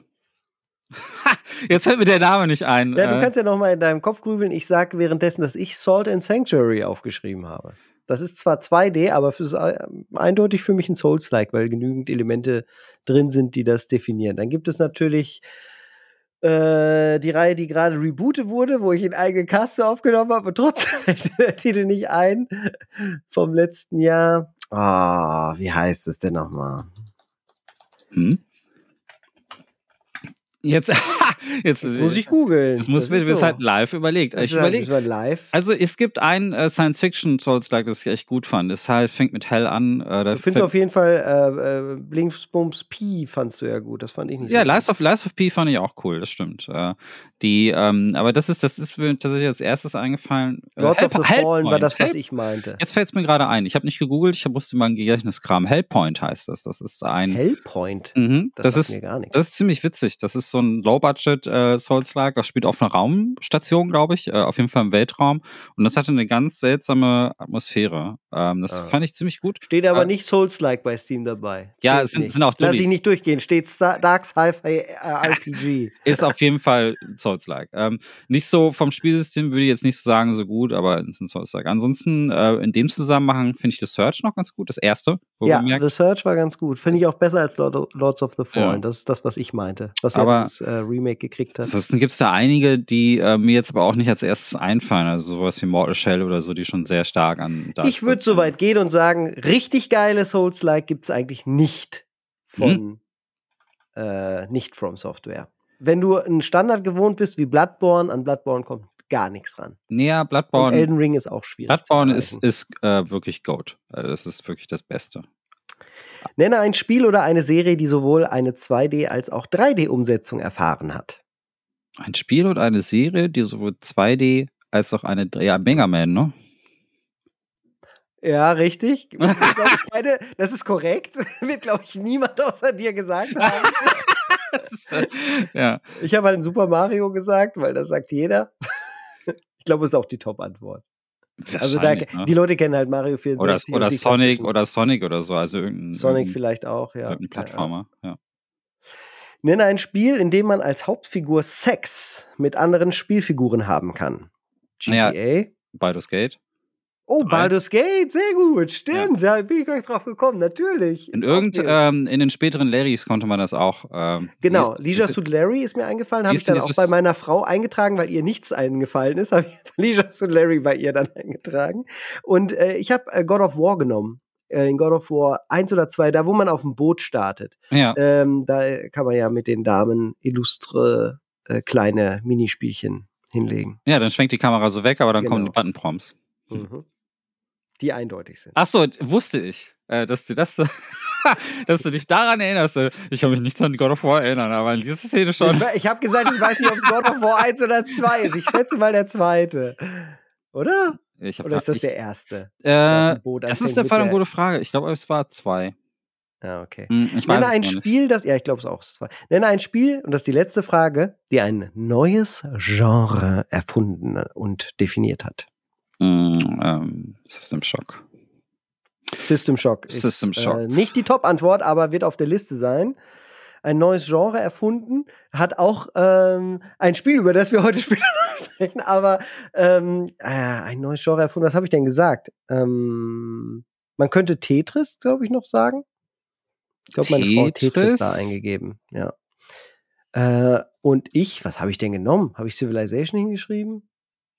Jetzt fällt mir der Name nicht ein. Ja, du Äh, kannst ja noch mal in deinem Kopf grübeln. Ich sage währenddessen, dass ich Salt and Sanctuary aufgeschrieben habe. Das ist zwar zwei D, aber für, äh, eindeutig für mich ein Souls-like, weil genügend Elemente drin sind, die das definieren. Dann gibt es natürlich äh, die Reihe, die gerade rebootet wurde, wo ich einen eigenen Cast so aufgenommen habe und trotzdem fällt der Titel nicht ein vom letzten Jahr. Ah, wie heißt es denn nochmal? hm? Jetzt, jetzt, Jetzt muss ich googeln. Das muss Das wird ist wird so. halt live überlegt. Das Ich ist halt, überlege, müssen wir live. also es gibt ein äh, Science-Fiction-Souls-like, das ich echt gut fand. Es halt, fängt mit Hell an. Äh, da Du findest fängt- auf jeden Fall äh, äh, Blinks Bums Pi fandst du ja gut. Das fand ich nicht Ja, so gut. Lies of, Lies of P fand ich auch cool, das stimmt. Äh, die, ähm, aber das ist, das ist mir tatsächlich als erstes eingefallen. Äh, Lords of the Hellpo- Fallen war Hellpoint. das, was Hell- ich meinte. Jetzt fällt es mir gerade ein. Ich habe nicht gegoogelt, ich musste mal ein Gedächtniskram. Hellpoint heißt das. Das ist ein. Hellpoint? Mhm, Das, das, sagt ist, mir gar nichts. das ist ziemlich witzig. Das ist so ein Low-Budget äh, Souls-like. Das spielt auf einer Raumstation, glaube ich. Äh, auf jeden Fall im Weltraum. Und das hatte eine ganz seltsame Atmosphäre. Ähm, das Ah. fand ich ziemlich gut. Steht aber äh, nicht Souls-like bei Steam dabei. Ja, Zählt es sind- nicht. sind auch Lass ich Dullis. nicht durchgehen. Steht Star Dark Sci-Fi äh, R P G. Ist auf jeden Fall Souls-like. Ähm, nicht so vom Spielsystem würde ich jetzt nicht so sagen, so gut, aber es ist ein Souls-like. Ansonsten, äh, in dem Zusammenhang finde ich das Search noch ganz gut, das erste. Ja, The Search war ganz gut. Finde ich auch besser als Lord, Lords of the Fallen. Ja. Das ist das, was ich meinte. Was ja aber dieses äh, Remake gekriegt hat. Ansonsten gibt es da einige, die äh, mir jetzt aber auch nicht als erstes einfallen. Also sowas wie Mortal Shell oder so, die schon sehr stark an Dark Ich würde so weit gehen und sagen, richtig geile Souls-like gibt es eigentlich nicht von hm? äh, nicht From Software. Wenn du einen Standard gewohnt bist wie Bloodborne, an Bloodborne kommt gar nichts ran. Ja, Bloodborne. Und Elden Ring ist auch schwierig. Bloodborne ist, ist äh, wirklich Goat. Also das ist wirklich das Beste. Nenne ein Spiel oder eine Serie, die sowohl eine zwei D- als auch drei D-Umsetzung erfahren hat. Ein Spiel oder eine Serie, die sowohl zwei D als auch eine... Ja, Mega Man, ne? Ja, richtig. Das, wird, ich, keine, das ist korrekt. Wird, glaube ich, niemand außer dir gesagt haben. ist, äh, ja. Ich habe halt ein Super Mario gesagt, weil das sagt jeder. Ich glaube, das ist auch die Top-Antwort. Also da, ne? Die Leute kennen halt Mario vierundsechzig. Oder, oder Sonic oder Sonic oder so. Also irgendein, Sonic irgendein, vielleicht auch, ja. Irgendein Plattformer, ja. ja. Nenne ein Spiel, in dem man als Hauptfigur Sex mit anderen Spielfiguren haben kann. G T A. Ja, Baldur's Gate. Oh, drei. Baldur's Gate, sehr gut, stimmt, ja. Da bin ich gleich drauf gekommen, natürlich. In, irgend, ähm, in den späteren Larrys konnte man das auch. Ähm, genau, Leisure Suit Larry ist mir eingefallen, habe ich dann auch bei meiner Frau eingetragen, weil ihr nichts eingefallen ist, habe ich Leisure Suit Larry bei ihr dann eingetragen. Und äh, ich habe äh, God of War genommen. Äh, in God of War eins oder zwei, da wo man auf dem Boot startet. Ja. Ähm, da kann man ja mit den Damen illustre äh, kleine Minispielchen hinlegen. Ja, dann schwenkt die Kamera so weg, aber dann genau. kommen die Button-Prompts. Mhm. Die eindeutig sind. Ach so, wusste ich, äh, dass du das, dass du dich daran erinnerst. Ich kann mich nicht an God of War erinnern, aber an diese Szene schon. Ich, ich habe gesagt, ich weiß nicht, ob es God of War eins oder zwei ist. Ich schätze mal der zweite. Oder? Ich oder ist das ich, der erste? Äh, das ist eine verdammt gute Frage. Ich glaube, es war zwei. Ja, okay. Hm, ich Nenne weiß ein es Spiel, nicht. das, ja, ich glaube es auch, es ist zwei. Nenne ein Spiel, und das ist die letzte Frage, die ein neues Genre erfunden und definiert hat. Mm, ähm, System Shock. System Shock ist System Shock. Äh, nicht die Top-Antwort, aber wird auf der Liste sein. Ein neues Genre erfunden, hat auch ähm, ein Spiel, über das wir heute später sprechen, aber ähm, äh, ein neues Genre erfunden, was habe ich denn gesagt? Ähm, man könnte Tetris, glaube ich, noch sagen. Ich glaube, meine Frau hat Tetris da eingegeben, ja. Äh, und ich, was habe ich denn genommen? Habe ich Civilization hingeschrieben?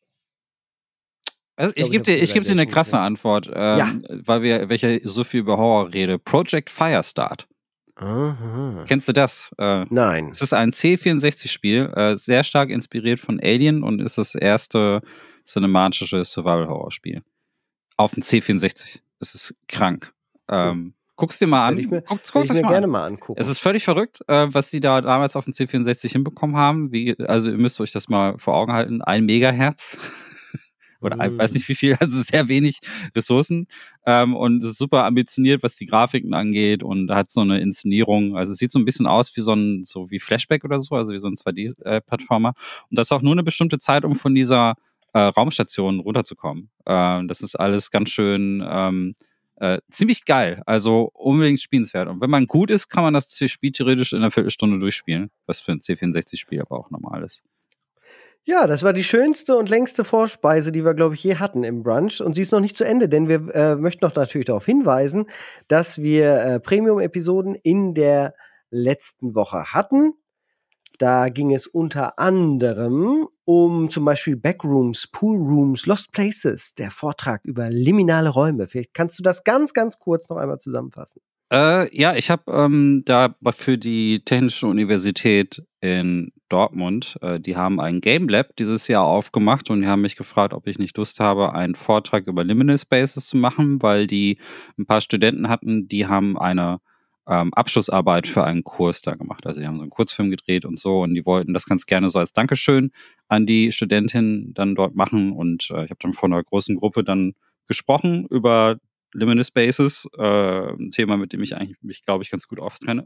Also ich, ich gebe dir, ich geb dir eine krasse geschrieben. Antwort, ähm, ja. weil wir welche so viel über Horror rede. Project Firestart. Aha. Kennst du das? Äh, Nein. Es ist ein C vierundsechzig-Spiel, äh, sehr stark inspiriert von Alien und ist das erste cinematische Survival-Horror-Spiel. Auf dem C vierundsechzig. Das ist krank. Ähm, oh. Guck's dir mal das an. Ich mir, guck, guck ich mir mal gerne an. mal angucken. Es ist völlig verrückt, äh, was sie da damals auf dem C vierundsechzig hinbekommen haben. Wie, also ihr müsst euch das mal vor Augen halten. Ein Megahertz. Oder mm. ich weiß nicht wie viel, also sehr wenig Ressourcen. Ähm, und es ist super ambitioniert, was die Grafiken angeht und hat so eine Inszenierung. Also es sieht so ein bisschen aus wie so ein, so wie Flashback oder so, also wie so ein zwei D-Plattformer. Und das ist auch nur eine bestimmte Zeit, um von dieser äh, Raumstation runterzukommen. Äh, das ist alles ganz schön ähm, äh, ziemlich geil. Also unbedingt spielenswert. Und wenn man gut ist, kann man das Spiel theoretisch in einer Viertelstunde durchspielen, was für ein C vierundsechzig-Spiel aber auch normal ist. Ja, das war die schönste und längste Vorspeise, die wir, glaube ich, je hatten im Brunch. Und sie ist noch nicht zu Ende, denn wir äh, möchten noch natürlich darauf hinweisen, dass wir äh, Premium-Episoden in der letzten Woche hatten. Da ging es unter anderem um zum Beispiel Backrooms, Poolrooms, Lost Places, der Vortrag über liminale Räume. Vielleicht kannst du das ganz, ganz kurz noch einmal zusammenfassen. Äh, ja, ich habe ähm, da für die Technische Universität in Dortmund, äh, die haben ein Game Lab dieses Jahr aufgemacht und die haben mich gefragt, ob ich nicht Lust habe, einen Vortrag über Liminal Spaces zu machen, weil die ein paar Studenten hatten, die haben eine ähm, Abschlussarbeit für einen Kurs da gemacht. Also die haben so einen Kurzfilm gedreht und so und die wollten das ganz gerne so als Dankeschön an die Studentin dann dort machen und äh, ich habe dann vor einer großen Gruppe dann gesprochen über Liminal Spaces, äh, ein Thema, mit dem ich eigentlich mich, glaube ich, ganz gut auskenne.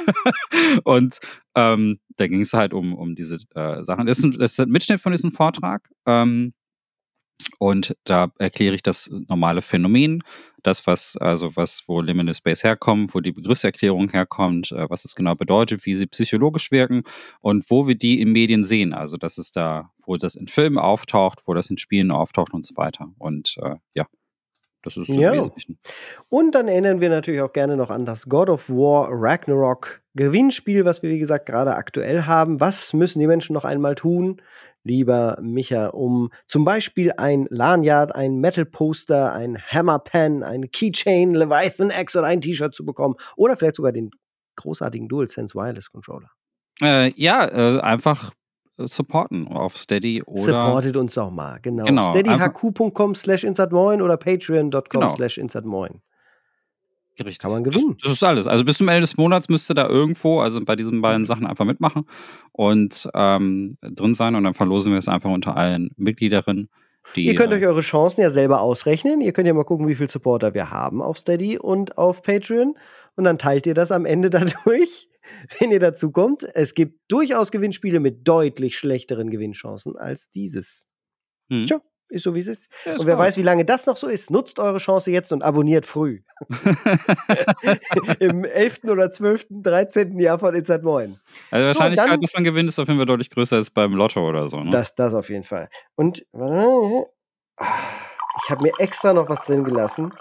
Und ähm, da ging es halt um, um diese äh, Sachen. Das ist, ein, das ist ein Mitschnitt von diesem Vortrag. Ähm, und da erkläre ich das normale Phänomen, das, was, also was, wo Liminal Space herkommt, wo die Begriffserklärung herkommt, äh, was es genau bedeutet, wie sie psychologisch wirken und wo wir die in Medien sehen. Also das ist da, wo das in Filmen auftaucht, wo das in Spielen auftaucht und so weiter. Und äh, ja. Das ist im Ja. Wesentlichen. Und dann erinnern wir natürlich auch gerne noch an das God of War Ragnarok Gewinnspiel, was wir, wie gesagt, gerade aktuell haben. Was müssen die Menschen noch einmal tun, lieber Micha, um zum Beispiel ein Lanyard, ein Metal-Poster, ein Hammer-Pen, eine Keychain, Leviathan X oder ein T-Shirt zu bekommen? Oder vielleicht sogar den großartigen DualSense Wireless Controller. Äh, ja, äh, einfach äh, supporten auf Steady oder Supportet uns auch mal, genau. Genau, steadyhq.com slash insertmoin oder patreon.com Genau. slash insertmoin. Richtig. Kann man Das, gewinnen. das ist alles. Also bis zum Ende des Monats müsst ihr da irgendwo, also bei diesen beiden Sachen einfach mitmachen und ähm, drin sein und dann verlosen wir es einfach unter allen Mitgliederinnen. Die, Ihr könnt äh, euch eure Chancen ja selber ausrechnen. Ihr könnt ja mal gucken, wie viele Supporter wir haben auf Steady und auf Patreon. Und dann teilt ihr das am Ende dadurch, wenn ihr dazu kommt. Es gibt durchaus Gewinnspiele mit deutlich schlechteren Gewinnchancen als dieses. hm. Tja, ist so, wie es ist. Ja, ist und wer klar. weiß, wie lange das noch so ist, nutzt eure Chance jetzt und abonniert früh. Im elften oder zwölften, dreizehnten Jahr von Inside Moin. Also die Wahrscheinlichkeit, dann- dass man gewinnt, ist auf jeden Fall deutlich größer als beim Lotto oder so. Ne? Das, das auf jeden Fall. Und ich habe mir extra noch was drin gelassen.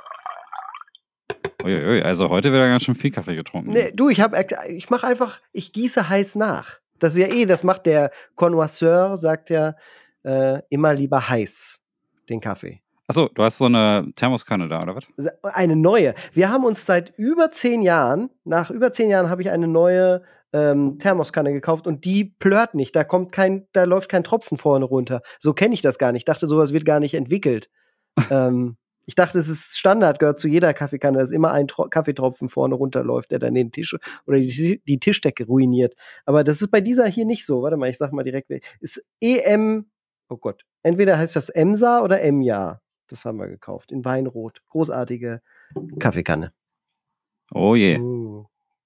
Uiuiui, also heute wird ja ganz schön viel Kaffee getrunken. Nee, du, ich habe, ich mache einfach, ich gieße heiß nach. Das ist ja eh, das macht der Connoisseur, sagt ja äh, immer lieber heiß, den Kaffee. Achso, du hast so eine Thermoskanne da, oder was? Eine neue. Wir haben uns seit über zehn Jahren, nach über zehn Jahren habe ich eine neue ähm, Thermoskanne gekauft und die plört nicht. Da kommt kein, da läuft kein Tropfen vorne runter. So kenne ich das gar nicht. Ich dachte, sowas wird gar nicht entwickelt. ähm, ich dachte, es ist Standard, gehört zu jeder Kaffeekanne, dass immer ein Tro- Kaffeetropfen vorne runterläuft, der dann den Tisch oder die, die Tischdecke ruiniert. Aber das ist bei dieser hier nicht so. Warte mal, ich sag mal direkt. Ist E M, oh Gott, entweder heißt das Emsa oder Emja. Das haben wir gekauft, in Weinrot. Großartige Kaffeekanne. Oh je. Mm.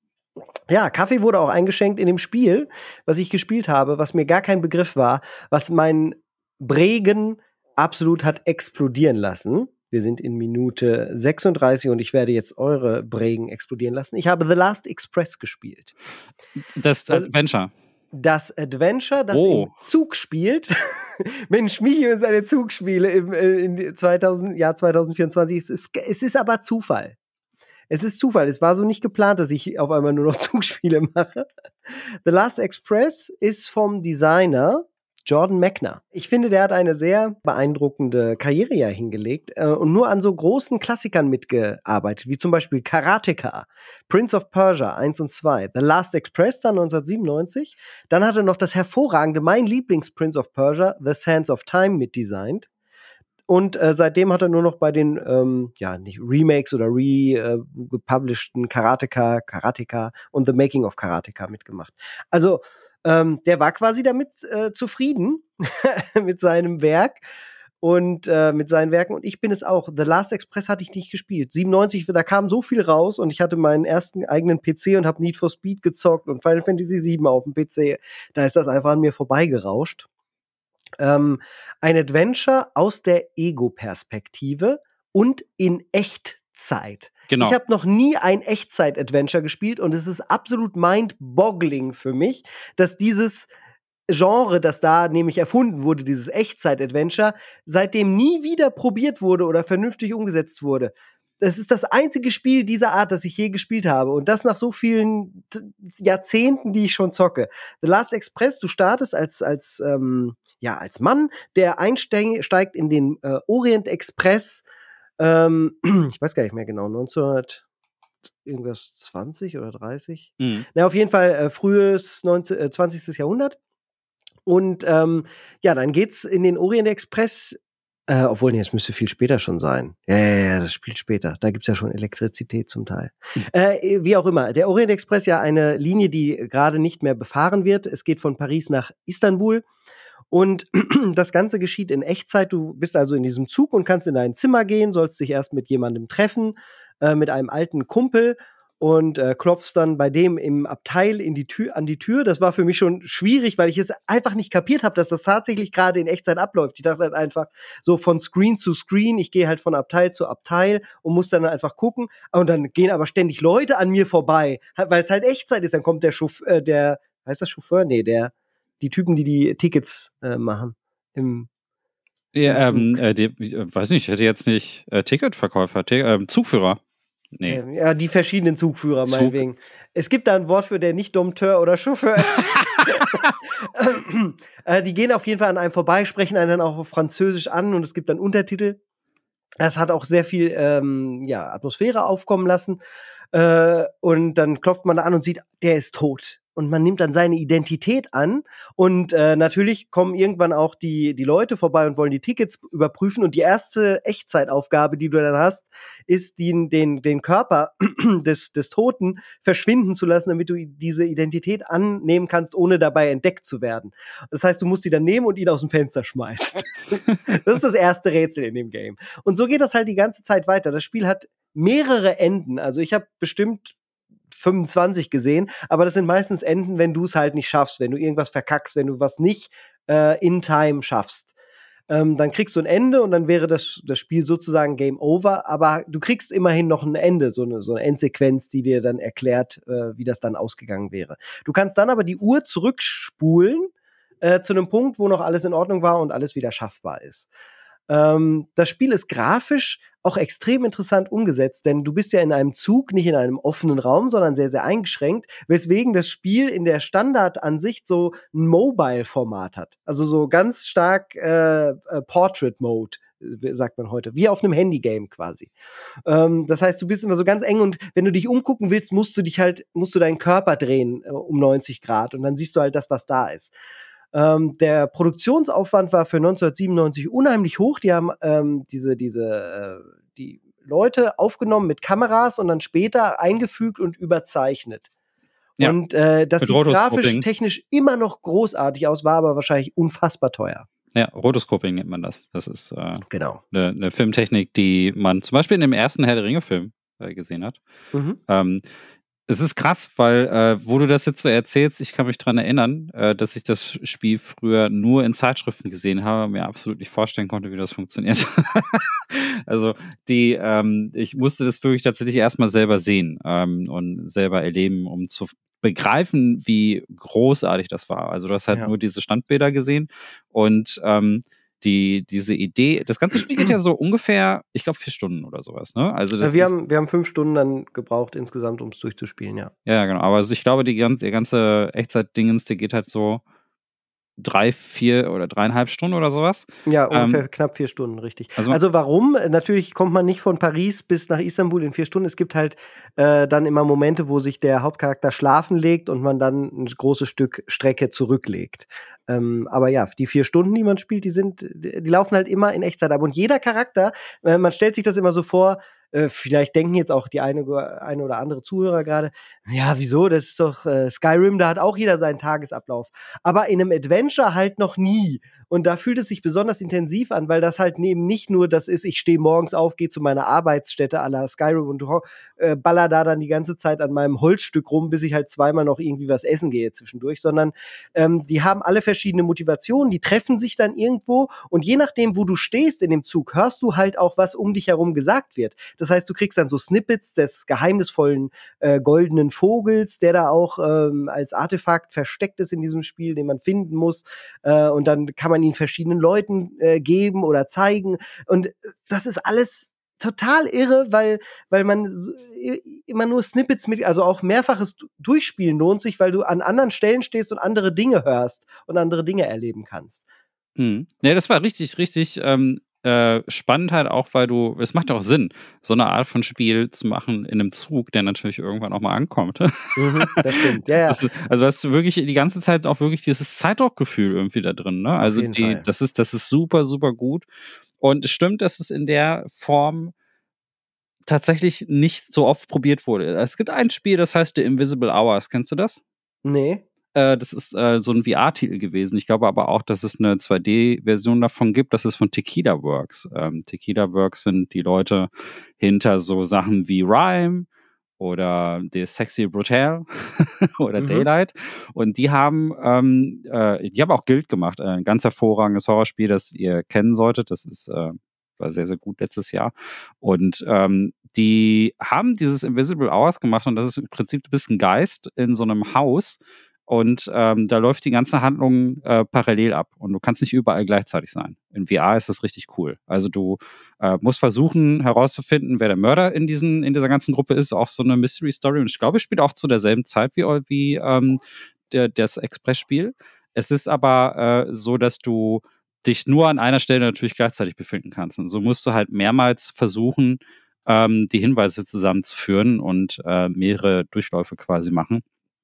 Ja, Kaffee wurde auch eingeschenkt in dem Spiel, was ich gespielt habe, was mir gar kein Begriff war, was mein Bregen absolut hat explodieren lassen. Wir sind in Minute sechsunddreißig und ich werde jetzt eure Bregen explodieren lassen. Ich habe The Last Express gespielt. Das Adventure. Das Adventure, das Oh. im Zug spielt. Mensch, Michi und seine Zugspiele im äh, in zweitausend, Jahr zwanzig vierundzwanzig. Es ist, es ist aber Zufall. Es ist Zufall. Es war so nicht geplant, dass ich auf einmal nur noch Zugspiele mache. The Last Express ist vom Designer Jordan Mechner. Ich finde, der hat eine sehr beeindruckende Karriere ja hingelegt äh, und nur an so großen Klassikern mitgearbeitet, wie zum Beispiel Karateka, Prince of Persia eins und zwei, The Last Express dann neunzehnhundertsiebenundneunzig. Dann hat er noch das hervorragende, mein Lieblings-Prince of Persia, The Sands of Time mitdesignt. Und äh, seitdem hat er nur noch bei den, ähm, ja, nicht Remakes oder re-gepublishten äh, Karateka, Karateka und The Making of Karateka mitgemacht. Also, ähm, der war quasi damit äh, zufrieden mit seinem Werk und äh, mit seinen Werken. Und ich bin es auch. The Last Express hatte ich nicht gespielt. siebenundneunzig, da kam so viel raus und ich hatte meinen ersten eigenen P C und habe Need for Speed gezockt und Final Fantasy sieben auf dem P C. Da ist das einfach an mir vorbeigerauscht. Ähm, ein Adventure aus der Ego-Perspektive und in Echtzeit. Genau. Ich habe noch nie ein Echtzeit-Adventure gespielt und es ist absolut mind-boggling für mich, dass dieses Genre, das da nämlich erfunden wurde, dieses Echtzeit-Adventure, seitdem nie wieder probiert wurde oder vernünftig umgesetzt wurde. Das ist das einzige Spiel dieser Art, das ich je gespielt habe. Und das nach so vielen Jahrzehnten, die ich schon zocke. The Last Express, du startest als, als, ähm, ja, als Mann, der einsteigt in den äh, Orient Express. Ähm, ich weiß gar nicht mehr genau, neunzehnhundert irgendwas zwanzig oder dreißig. Mhm. Na, auf jeden Fall äh, frühes neunzehnten, äh, zwanzigsten Jahrhundert. Und ähm, ja, dann geht's in den Orient Express. Äh, obwohl, nee, es müsste viel später schon sein. Ja, ja, ja, das spielt später. Da gibt's ja schon Elektrizität zum Teil. Äh, wie auch immer. Der Orient Express ja eine Linie, die gerade nicht mehr befahren wird. Es geht von Paris nach Istanbul. Und das Ganze geschieht in Echtzeit. Du bist also in diesem Zug und kannst in dein Zimmer gehen, sollst dich erst mit jemandem treffen, äh, mit einem alten Kumpel. Und äh, klopfst dann bei dem im Abteil in die Tür, an die Tür. Das war für mich schon schwierig, weil ich es einfach nicht kapiert habe, dass das tatsächlich gerade in Echtzeit abläuft. Ich dachte halt einfach so von Screen zu Screen. Ich gehe halt von Abteil zu Abteil und muss dann einfach gucken. Und dann gehen aber ständig Leute an mir vorbei, weil es halt Echtzeit ist. Dann kommt der Chauffeur, äh, der, heißt das Chauffeur? Nee, der, die Typen, die die Tickets äh, machen. Im Ja, ähm, äh, die, äh, weiß nicht, ich hätte jetzt nicht äh, Ticketverkäufer, T äh, Zugführer. Nee. Ähm, ja, die verschiedenen Zugführer, Zug. meinetwegen. Es gibt da ein Wort für, der nicht Dompteur oder Chauffeur ist. äh, die gehen auf jeden Fall an einem vorbei, sprechen einen dann auch auf Französisch an und es gibt dann Untertitel. Es hat auch sehr viel ähm, ja, Atmosphäre aufkommen lassen. Äh, und dann klopft man da an und sieht, der ist tot. Und man nimmt dann seine Identität an. Und äh, natürlich kommen irgendwann auch die, die Leute vorbei und wollen die Tickets überprüfen. Und die erste Echtzeitaufgabe, die du dann hast, ist, den, den, den Körper des, des Toten verschwinden zu lassen, damit du diese Identität annehmen kannst, ohne dabei entdeckt zu werden. Das heißt, du musst die dann nehmen und ihn aus dem Fenster schmeißen. Das ist das erste Rätsel in dem Game. Und so geht das halt die ganze Zeit weiter. Das Spiel hat mehrere Enden. Also ich habe bestimmt fünfundzwanzig gesehen, aber das sind meistens Enden, wenn du es halt nicht schaffst, wenn du irgendwas verkackst, wenn du was nicht äh, in Time schaffst. Ähm, dann kriegst du ein Ende und dann wäre das, das Spiel sozusagen Game Over, aber du kriegst immerhin noch ein Ende, so eine, so eine Endsequenz, die dir dann erklärt, äh, wie das dann ausgegangen wäre. Du kannst dann aber die Uhr zurückspulen äh, zu einem Punkt, wo noch alles in Ordnung war und alles wieder schaffbar ist. Ähm, das Spiel ist grafisch auch extrem interessant umgesetzt, denn du bist ja in einem Zug, nicht in einem offenen Raum, sondern sehr, sehr eingeschränkt, weswegen das Spiel in der Standardansicht so ein Mobile-Format hat. Also so ganz stark äh, äh, Portrait-Mode, sagt man heute, wie auf einem Handy-Game quasi. Ähm, das heißt, du bist immer so ganz eng und wenn du dich umgucken willst, musst du dich halt, musst du deinen Körper drehen äh, um neunzig Grad und dann siehst du halt das, was da ist. Ähm, der Produktionsaufwand war für neunzehnhundertsiebenundneunzig unheimlich hoch. Die haben ähm, diese, diese, äh, die Leute aufgenommen mit Kameras und dann später eingefügt und überzeichnet. Ja, und äh, das mit sieht grafisch, Rotoscoping. technisch immer noch großartig aus, war aber wahrscheinlich unfassbar teuer. Ja, Rotoscoping nennt man das. Das ist äh, Genau. eine, eine Filmtechnik, die man zum Beispiel in dem ersten Herr der Ringe-Film äh, gesehen hat. Mhm. Ähm, es ist krass, weil, äh, wo du das jetzt so erzählst, ich kann mich dran erinnern, äh, dass ich das Spiel früher nur in Zeitschriften gesehen habe, mir absolut nicht vorstellen konnte, wie das funktioniert. Also die, ähm, ich musste das wirklich tatsächlich erstmal selber sehen ähm, und selber erleben, um zu begreifen, wie großartig das war. Also du hast halt Ja. nur diese Standbilder gesehen und ähm, die, diese Idee, das ganze Spiel geht ja so ungefähr, ich glaube, vier Stunden oder sowas, ne? Also das wir, ist, haben, wir haben fünf Stunden dann gebraucht insgesamt, um es durchzuspielen, ja. ja, genau. Aber also ich glaube, die ganze, der ganze Echtzeit-Dingens, der geht halt so drei, vier oder dreieinhalb Stunden oder sowas. Ja, ungefähr Ähm, knapp vier Stunden, richtig. also, Also warum? Natürlich kommt man nicht von Paris bis nach Istanbul in vier Stunden. Es gibt halt äh, dann immer Momente, wo sich der Hauptcharakter schlafen legt und man dann ein großes Stück Strecke zurücklegt. Ähm, aber ja, die vier Stunden, die man spielt, die sind, die laufen halt immer in Echtzeit ab. Und jeder Charakter, äh, man stellt sich das immer so vor, äh, vielleicht denken jetzt auch die eine, eine oder andere Zuhörer gerade, ja, wieso? Das ist doch äh, Skyrim, da hat auch jeder seinen Tagesablauf. Aber in einem Adventure halt noch nie. Und da fühlt es sich besonders intensiv an, weil das halt eben nicht nur das ist, ich stehe morgens auf, gehe zu meiner Arbeitsstätte à la Skyrim und äh, baller da dann die ganze Zeit an meinem Holzstück rum, bis ich halt zweimal noch irgendwie was essen gehe zwischendurch, sondern ähm, die haben alle verschiedene Motivationen, die treffen sich dann irgendwo und je nachdem, wo du stehst in dem Zug, hörst du halt auch, was um dich herum gesagt wird. Das heißt, du kriegst dann so Snippets des geheimnisvollen äh, goldenen Vogels, der da auch ähm, als Artefakt versteckt ist in diesem Spiel, den man finden muss. Äh, und dann kann man ihn verschiedenen Leuten äh, geben oder zeigen. Und das ist alles total irre, weil, weil man immer nur Snippets mit, also auch mehrfaches Durchspielen lohnt sich, weil du an anderen Stellen stehst und andere Dinge hörst und andere Dinge erleben kannst. Hm. Ja, das war richtig, richtig ähm, äh, spannend halt auch, weil du, es macht auch Sinn, so eine Art von Spiel zu machen in einem Zug, der natürlich irgendwann auch mal ankommt. Mhm, das stimmt, ja, ja. Das, also hast du wirklich die ganze Zeit auch wirklich dieses Zeitdruckgefühl irgendwie da drin, ne? Also Auf jeden die, Fall. das ist, das ist super, super gut. Und es stimmt, dass es in der Form tatsächlich nicht so oft probiert wurde. Es gibt ein Spiel, das heißt The Invisible Hours. Kennst du das? Nee. Äh, das ist äh, so ein V R-Titel gewesen. Ich glaube aber auch, dass es eine zwei D-Version davon gibt. Das ist von Tequila Works. Ähm, Tequila Works sind die Leute hinter so Sachen wie Rhyme oder The Sexy Brutal oder Mhm. Daylight. Und die haben, ähm, äh, die haben auch Guild gemacht. Ein ganz hervorragendes Horrorspiel, das ihr kennen solltet. Das ist äh, war sehr, sehr gut letztes Jahr. Und ähm, die haben dieses Invisible Hours gemacht und das ist im Prinzip, du bist ein Geist in so einem Haus Und ähm, da läuft die ganze Handlung äh, parallel ab und du kannst nicht überall gleichzeitig sein. In V R ist das richtig cool. Also du äh, musst versuchen herauszufinden, wer der Mörder in diesen in dieser ganzen Gruppe ist. Auch so eine Mystery Story und ich glaube, es spielt auch zu derselben Zeit wie, wie ähm, der, das Express-Spiel. Es ist aber äh, so, dass du dich nur an einer Stelle natürlich gleichzeitig befinden kannst. Und so musst du halt mehrmals versuchen, ähm, die Hinweise zusammenzuführen und äh, mehrere Durchläufe quasi machen,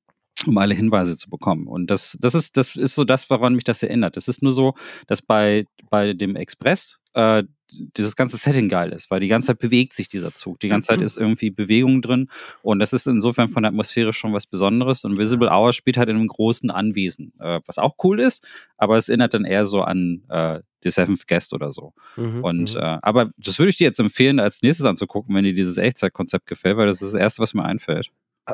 um alle Hinweise zu bekommen. Und das, das ist, das ist so das, woran mich das erinnert. Es ist nur so, dass bei, bei dem Express äh, dieses ganze Setting geil ist, weil die ganze Zeit bewegt sich dieser Zug. Die ganze Zeit ist irgendwie Bewegung drin und das ist insofern von der Atmosphäre schon was Besonderes. Und Visible Hour spielt halt in einem großen Anwesen, äh, was auch cool ist, aber es erinnert dann eher so an äh, The Seventh Guest oder so. Mhm, und mhm. äh, aber das würde ich dir jetzt empfehlen, als nächstes anzugucken, wenn dir dieses Echtzeitkonzept gefällt, weil das ist das Erste, was mir einfällt.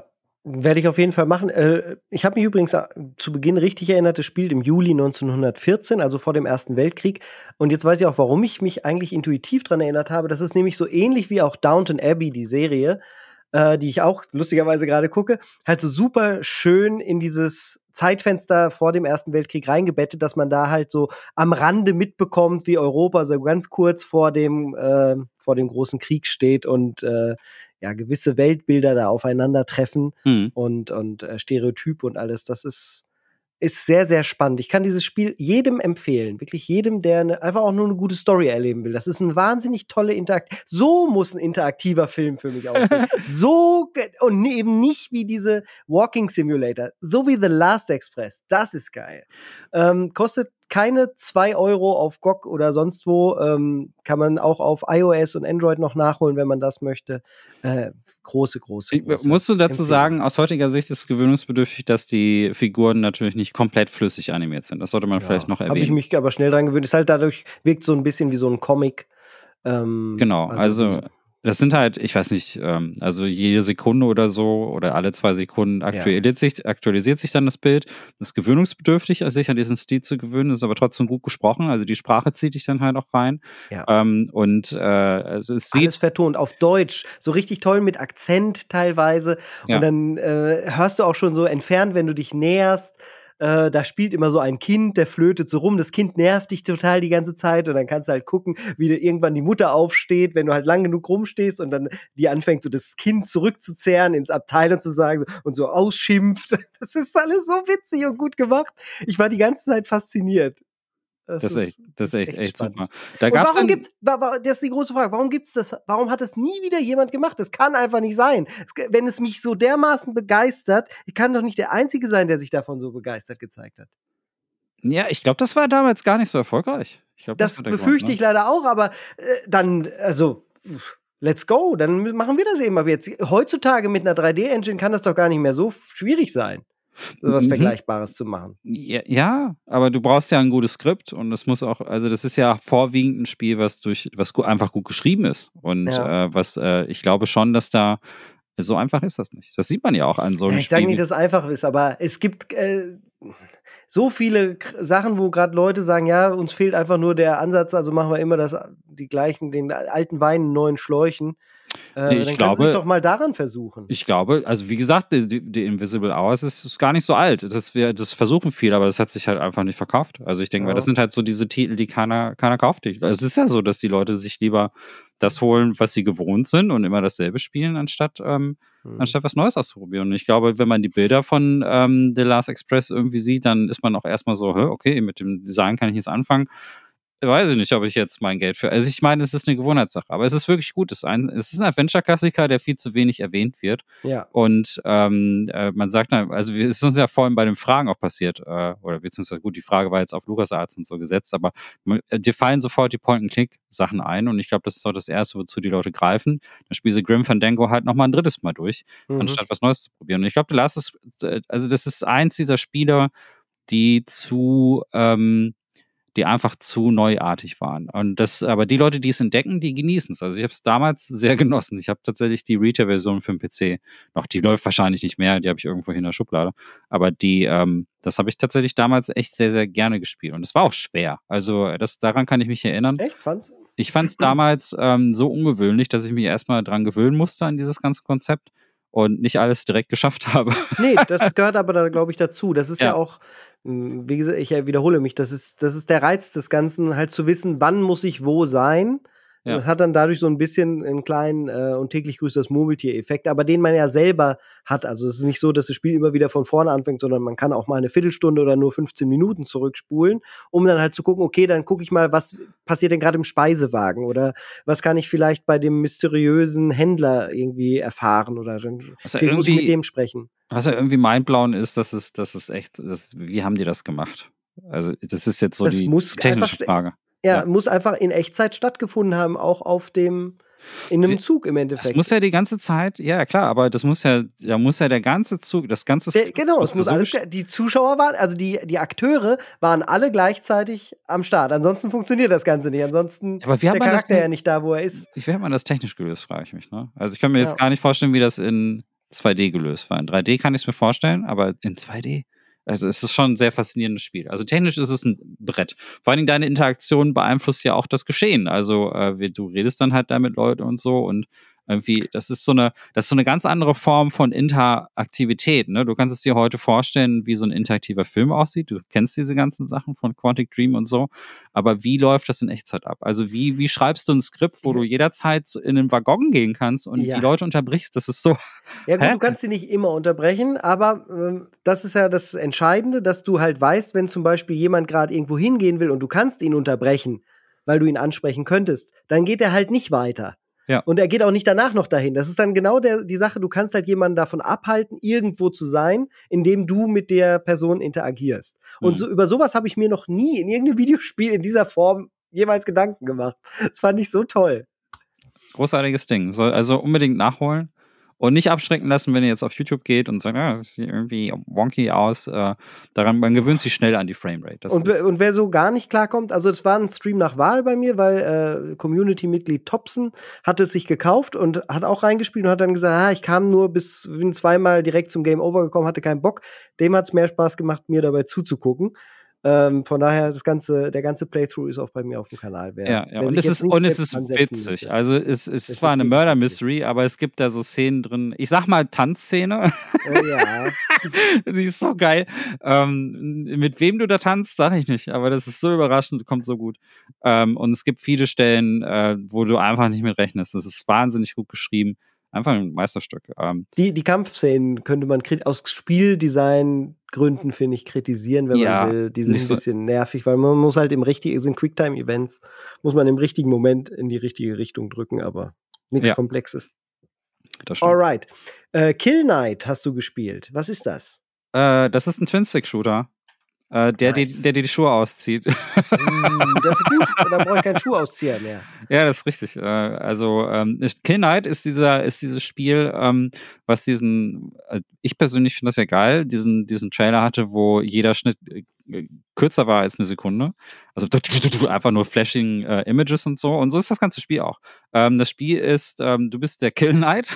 Werde ich auf jeden Fall machen. Äh, ich habe mich übrigens zu Beginn richtig erinnert, das spielt im Juli neunzehnhundertvierzehn, also vor dem Ersten Weltkrieg. Und jetzt weiß ich auch, warum ich mich eigentlich intuitiv daran erinnert habe. Das ist nämlich so ähnlich wie auch Downton Abbey, die Serie, äh, die ich auch lustigerweise gerade gucke, halt so super schön in dieses Zeitfenster vor dem Ersten Weltkrieg reingebettet, dass man da halt so am Rande mitbekommt, wie Europa so ganz kurz vor dem, äh, vor dem großen Krieg steht und äh, ja, gewisse Weltbilder da aufeinandertreffen Mhm. und, und äh, Stereotype und alles. Das ist, ist sehr, sehr spannend. Ich kann dieses Spiel jedem empfehlen. Wirklich jedem, der ne, einfach auch nur eine gute Story erleben will. Das ist ein wahnsinnig tolle Interakt. So muss ein interaktiver Film für mich aussehen. So, und eben nicht wie diese Walking Simulator. So wie The Last Express. Das ist geil. Ähm, kostet keine zwei Euro auf G O G oder sonst wo. Ähm, kann man auch auf iOS und Android noch nachholen, wenn man das möchte. Äh, große, große, große. Musst du dazu Empfehlung. sagen, aus heutiger Sicht ist es gewöhnungsbedürftig, dass die Figuren natürlich nicht komplett flüssig animiert sind. Das sollte man Ja, vielleicht noch erwähnen. Habe ich mich aber schnell dran gewöhnt. Ist halt dadurch, wirkt so ein bisschen wie so ein Comic. Ähm, Genau, also, also das sind halt, ich weiß nicht, ähm, also jede Sekunde oder so oder alle zwei Sekunden aktualisiert, sich, aktualisiert sich dann das Bild. Das ist gewöhnungsbedürftig, sich an diesen Stil zu gewöhnen, ist aber trotzdem gut gesprochen. Also die Sprache zieht dich dann halt auch rein. Ja. Ähm, und äh, also es sieht alles vertont auf Deutsch, so richtig toll mit Akzent teilweise. Ja. Und dann äh, hörst du auch schon so entfernt, wenn du dich näherst. Äh, da spielt immer so ein Kind, der flötet so rum. Das Kind nervt dich total die ganze Zeit und dann kannst du halt gucken, wie irgendwann die Mutter aufsteht, wenn du halt lang genug rumstehst und dann die anfängt, so das Kind zurückzuzerren, ins Abteil und zu sagen so, und so ausschimpft. Das ist alles so witzig und gut gemacht. Ich war die ganze Zeit fasziniert. Das, das ist echt, das ist echt, echt, echt super. Da und gab's warum dann, gibt's, das ist die große Frage, warum gibt's das, warum hat das nie wieder jemand gemacht? Das kann einfach nicht sein. Es, wenn es mich so dermaßen begeistert, ich kann doch nicht der Einzige sein, der sich davon so begeistert gezeigt hat. Ja, ich glaube, das war damals gar nicht so erfolgreich. Ich glaub, das das befürchte Grund, ich leider auch, aber äh, dann, also, let's go, dann machen wir das eben ab jetzt. Heutzutage mit einer drei D-Engine kann das doch gar nicht mehr so schwierig sein, sowas Mhm. Vergleichbares zu machen. Ja, ja, aber du brauchst ja ein gutes Skript und das muss auch, also das ist ja vorwiegend ein Spiel, was durch, was gu- einfach gut geschrieben ist. Und Ja. äh, was, äh, ich glaube schon, dass da, so einfach ist das nicht. Das sieht man ja auch an so einem Ja, ich sage Spiel. nicht, dass es einfach ist, aber es gibt äh, so viele K- Sachen, wo gerade Leute sagen, ja, uns fehlt einfach nur der Ansatz, also machen wir immer das, die gleichen, den alten Wein in neuen Schläuchen. Äh, Nee, ich dann kannst du dich glaube- doch mal daran versuchen. Ich glaube, also wie gesagt, die, die- die Invisible Hours ist, ist gar nicht so alt. Das, wir, das versuchen viel, aber das hat sich halt einfach nicht verkauft. Also ich denke mal, Ja. das sind halt so diese Titel, die keiner, keiner kauft. Ich- Es ist ja so, dass die Leute sich lieber das holen, was sie gewohnt sind und immer dasselbe spielen, anstatt, ähm, Hm. anstatt was Neues auszuprobieren. Und ich glaube, wenn man die Bilder von ähm, The Last Express irgendwie sieht, dann ist man auch erstmal so, hä, okay, mit dem Design kann ich jetzt anfangen. Weiß ich nicht, ob ich jetzt mein Geld für. Also ich meine, es ist eine Gewohnheitssache, aber es ist wirklich gut. Es ist ein, es ist ein Adventure-Klassiker, der viel zu wenig erwähnt wird. Ja. Und ähm, äh, man sagt dann, also es ist uns ja vorhin bei den Fragen auch passiert, äh, oder beziehungsweise gut, die Frage war jetzt auf LucasArts und so gesetzt, aber man, äh, dir fallen sofort die Point-and-Click-Sachen ein und ich glaube, das ist auch das Erste, wozu die Leute greifen. Dann spielen sie Grim Fandango halt nochmal ein drittes Mal durch, Mhm. anstatt was Neues zu probieren. Und ich glaube, The Last ist, äh, also das ist eins dieser Spiele, die zu, ähm, die einfach zu neuartig waren. Und das, aber die Leute, die es entdecken, die genießen es. Also ich habe es damals sehr genossen. Ich habe tatsächlich die Retail-Version für den P C noch. Die läuft wahrscheinlich nicht mehr, die habe ich irgendwo in der Schublade. Aber die, ähm, das habe ich tatsächlich damals echt sehr, sehr gerne gespielt. Und es war auch schwer. Also das, daran kann ich mich erinnern. Echt, fand's? Ich fand es damals ähm, so ungewöhnlich, dass ich mich erstmal dran gewöhnen musste an dieses ganze Konzept. und nicht alles direkt geschafft habe. Nee, das gehört aber da, glaube ich, dazu. Das ist ja, Ja. auch, mh, wie gesagt, ich äh, wiederhole mich, das ist, das ist der Reiz des Ganzen, halt zu wissen, wann muss ich wo sein. Ja. Das hat dann dadurch so ein bisschen einen kleinen äh, und täglich grüßt das Murmeltier-Effekt, aber den man ja selber hat. Also es ist nicht so, dass das Spiel immer wieder von vorne anfängt, sondern man kann auch mal eine Viertelstunde oder nur fünfzehn Minuten zurückspulen, um dann halt zu gucken, okay, dann gucke ich mal, was passiert denn gerade im Speisewagen oder was kann ich vielleicht bei dem mysteriösen Händler irgendwie erfahren oder dann Also vielleicht muss ich mit irgendwie, dem sprechen. was ja irgendwie mindblown ist, dass es, das ist echt, das, wie haben die das gemacht? Also das ist jetzt so Das die muss technische einfach, st- Frage. ja, Ja. muss einfach in Echtzeit stattgefunden haben, auch auf dem, in einem Wie- Zug im Das Endeffekt. muss ja die ganze Zeit, ja klar, aber das muss ja, da muss ja der ganze Zug, das ganze Der, Skript genau, es ja muss so alles, gesch- die Zuschauer waren, also die, die Akteure waren alle gleichzeitig am Start. Ansonsten funktioniert das Ganze nicht. Ansonsten Aber wie ist hat der man das Charakter ja denn, nicht da, wo er ist. wie hat man das technisch gelöst, frage ich mich, ne? Also ich kann mir jetzt Ja. gar nicht vorstellen, wie das in zwei D gelöst war. In drei D kann ich es mir vorstellen, aber in zwei D, also es ist schon ein sehr faszinierendes Spiel. Also technisch ist es ein Brett. Vor allen Dingen deine Interaktion beeinflusst ja auch das Geschehen. Also äh, wie- du redest dann halt da mit Leuten und so und irgendwie, das ist so eine, das ist so eine ganz andere Form von Interaktivität, ne? Du kannst es dir heute vorstellen, wie so ein interaktiver Film aussieht. Du kennst diese ganzen Sachen von Quantic Dream und so. Aber wie läuft das in Echtzeit ab? Also wie, wie schreibst du ein Skript, wo du jederzeit so in den Waggon gehen kannst und Ja. die Leute unterbrichst? Das ist so. Ja gut, Hä? du kannst sie nicht immer unterbrechen, aber ähm, das ist ja das Entscheidende, dass du halt weißt, wenn zum Beispiel jemand gerade irgendwo hingehen will und du kannst ihn unterbrechen, weil du ihn ansprechen könntest, dann geht er halt nicht weiter. Ja. Und er geht auch nicht danach noch dahin. Das ist dann genau der, die Sache, du kannst halt jemanden davon abhalten, irgendwo zu sein, indem du mit der Person interagierst. Und Mhm. so, über sowas habe ich mir noch nie in irgendeinem Videospiel in dieser Form jemals Gedanken gemacht. Das fand ich so toll. Großartiges Ding. Soll also unbedingt nachholen. Und nicht abschrecken lassen, wenn ihr jetzt auf YouTube geht und sagt, ja, das sieht irgendwie wonky aus. Äh, daran, man gewöhnt sich schnell an die Framerate. Das Und, ist, wer- und wer so gar nicht klarkommt, also es war ein Stream nach Wahl bei mir, weil äh, Community-Mitglied Thompson hat es sich gekauft und hat auch reingespielt und hat dann gesagt, ah, ich kam nur bis, bin zweimal direkt zum Game Over gekommen, hatte keinen Bock. Dem hat es mehr Spaß gemacht, mir dabei zuzugucken. Ähm, von daher, das ganze, der ganze Playthrough ist auch bei mir auf dem Kanal. Wer, ja, ja. wer Und sich es jetzt ist, nicht und es selbst ist ansetzen witzig. möchte. Also es, es Es ist zwar ist eine wirklich Murder witzig. Mystery, aber es gibt da so Szenen drin. Ich sag mal Tanzszene. Äh, ja. Sie ist so geil. Ähm, mit wem du da tanzt, sag ich nicht, aber das ist so überraschend, kommt so gut. Ähm, und es gibt viele Stellen, äh, wo du einfach nicht mit rechnest. Das ist wahnsinnig gut geschrieben. Einfach ein Meisterstück. Ähm, Die, die Kampfszenen könnte man krit- aus Spieldesign-Gründen, finde ich, kritisieren, wenn Ja, man will. Die sind nicht ein so- bisschen nervig, weil man muss halt im richtigen, es sind Quicktime-Events, muss man im richtigen Moment in die richtige Richtung drücken, aber nichts Ja. Komplexes. das stimmt. Alright. Äh, Kill Knight hast du gespielt. Was ist das? Äh, das ist ein Twin-Stick-Shooter. Äh, der, Nice. die, der dir die Schuhe auszieht. Uh, das ist gut. Dann brauche ich keinen Schuhauszieher mehr. Ja, das ist richtig. Äh, also ähm, ist- Kill Knight ist dieser, ist dieses Spiel, ähm, was diesen, äh, ich persönlich finde das ja geil, diesen, diesen Trailer hatte, wo jeder Schnitt äh, kürzer war als eine Sekunde. Also einfach nur flashing äh, Images und so. Und so ist das ganze Spiel auch. Ähm, das Spiel ist, ähm, du bist der Kill Knight.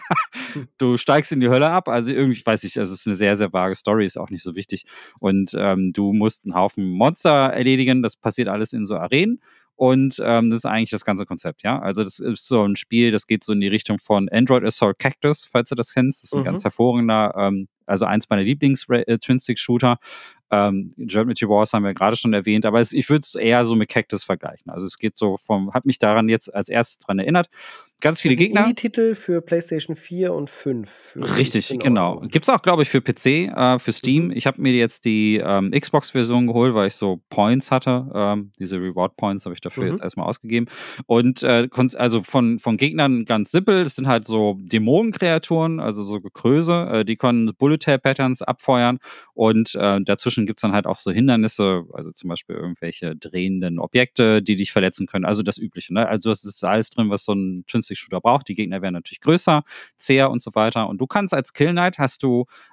Du steigst in die Hölle ab. Also irgendwie, ich weiß nicht, also es ist eine sehr, sehr vage Story, ist auch nicht so wichtig. Und ähm, du musst einen Haufen Monster erledigen. Das passiert alles in so Arenen. Und ähm, das ist eigentlich das ganze Konzept, ja. Also das ist so ein Spiel, das geht so in die Richtung von Android Assault Cactus, falls du das kennst. Das ist ein Mhm. ganz hervorragender, ähm, also eins meiner Lieblings-Twin-Stick-Shooter. Ähm, Geometry Wars haben wir gerade schon erwähnt, aber es, ich würde es eher so mit Cactus vergleichen. Also es geht so vom, hat mich daran jetzt als erstes dran erinnert. Ganz viele Das ist ein Gegner. Indie-Titel für PlayStation vier und fünf. Für Richtig, in genau. Ordnung. Gibt's auch, glaube ich, für P C, äh, für Steam. Mhm. Ich habe mir jetzt die ähm, Xbox-Version geholt, weil ich so Points hatte. Ähm, diese Reward-Points habe ich dafür Mhm. jetzt erstmal ausgegeben. Und äh, konnt- also von, von Gegnern ganz simpel. Das sind halt so Dämonenkreaturen, also so Gekröse. Äh, die können Bullet-Tail-Patterns abfeuern. Und äh, dazwischen gibt's dann halt auch so Hindernisse, also zum Beispiel irgendwelche drehenden Objekte, die dich verletzen können. Also das Übliche. Ne? Also das ist alles drin, was so ein Twin-Stick-Shooter braucht. Die Gegner werden natürlich größer, zäher und so weiter. Und du kannst als Kill Knight hast du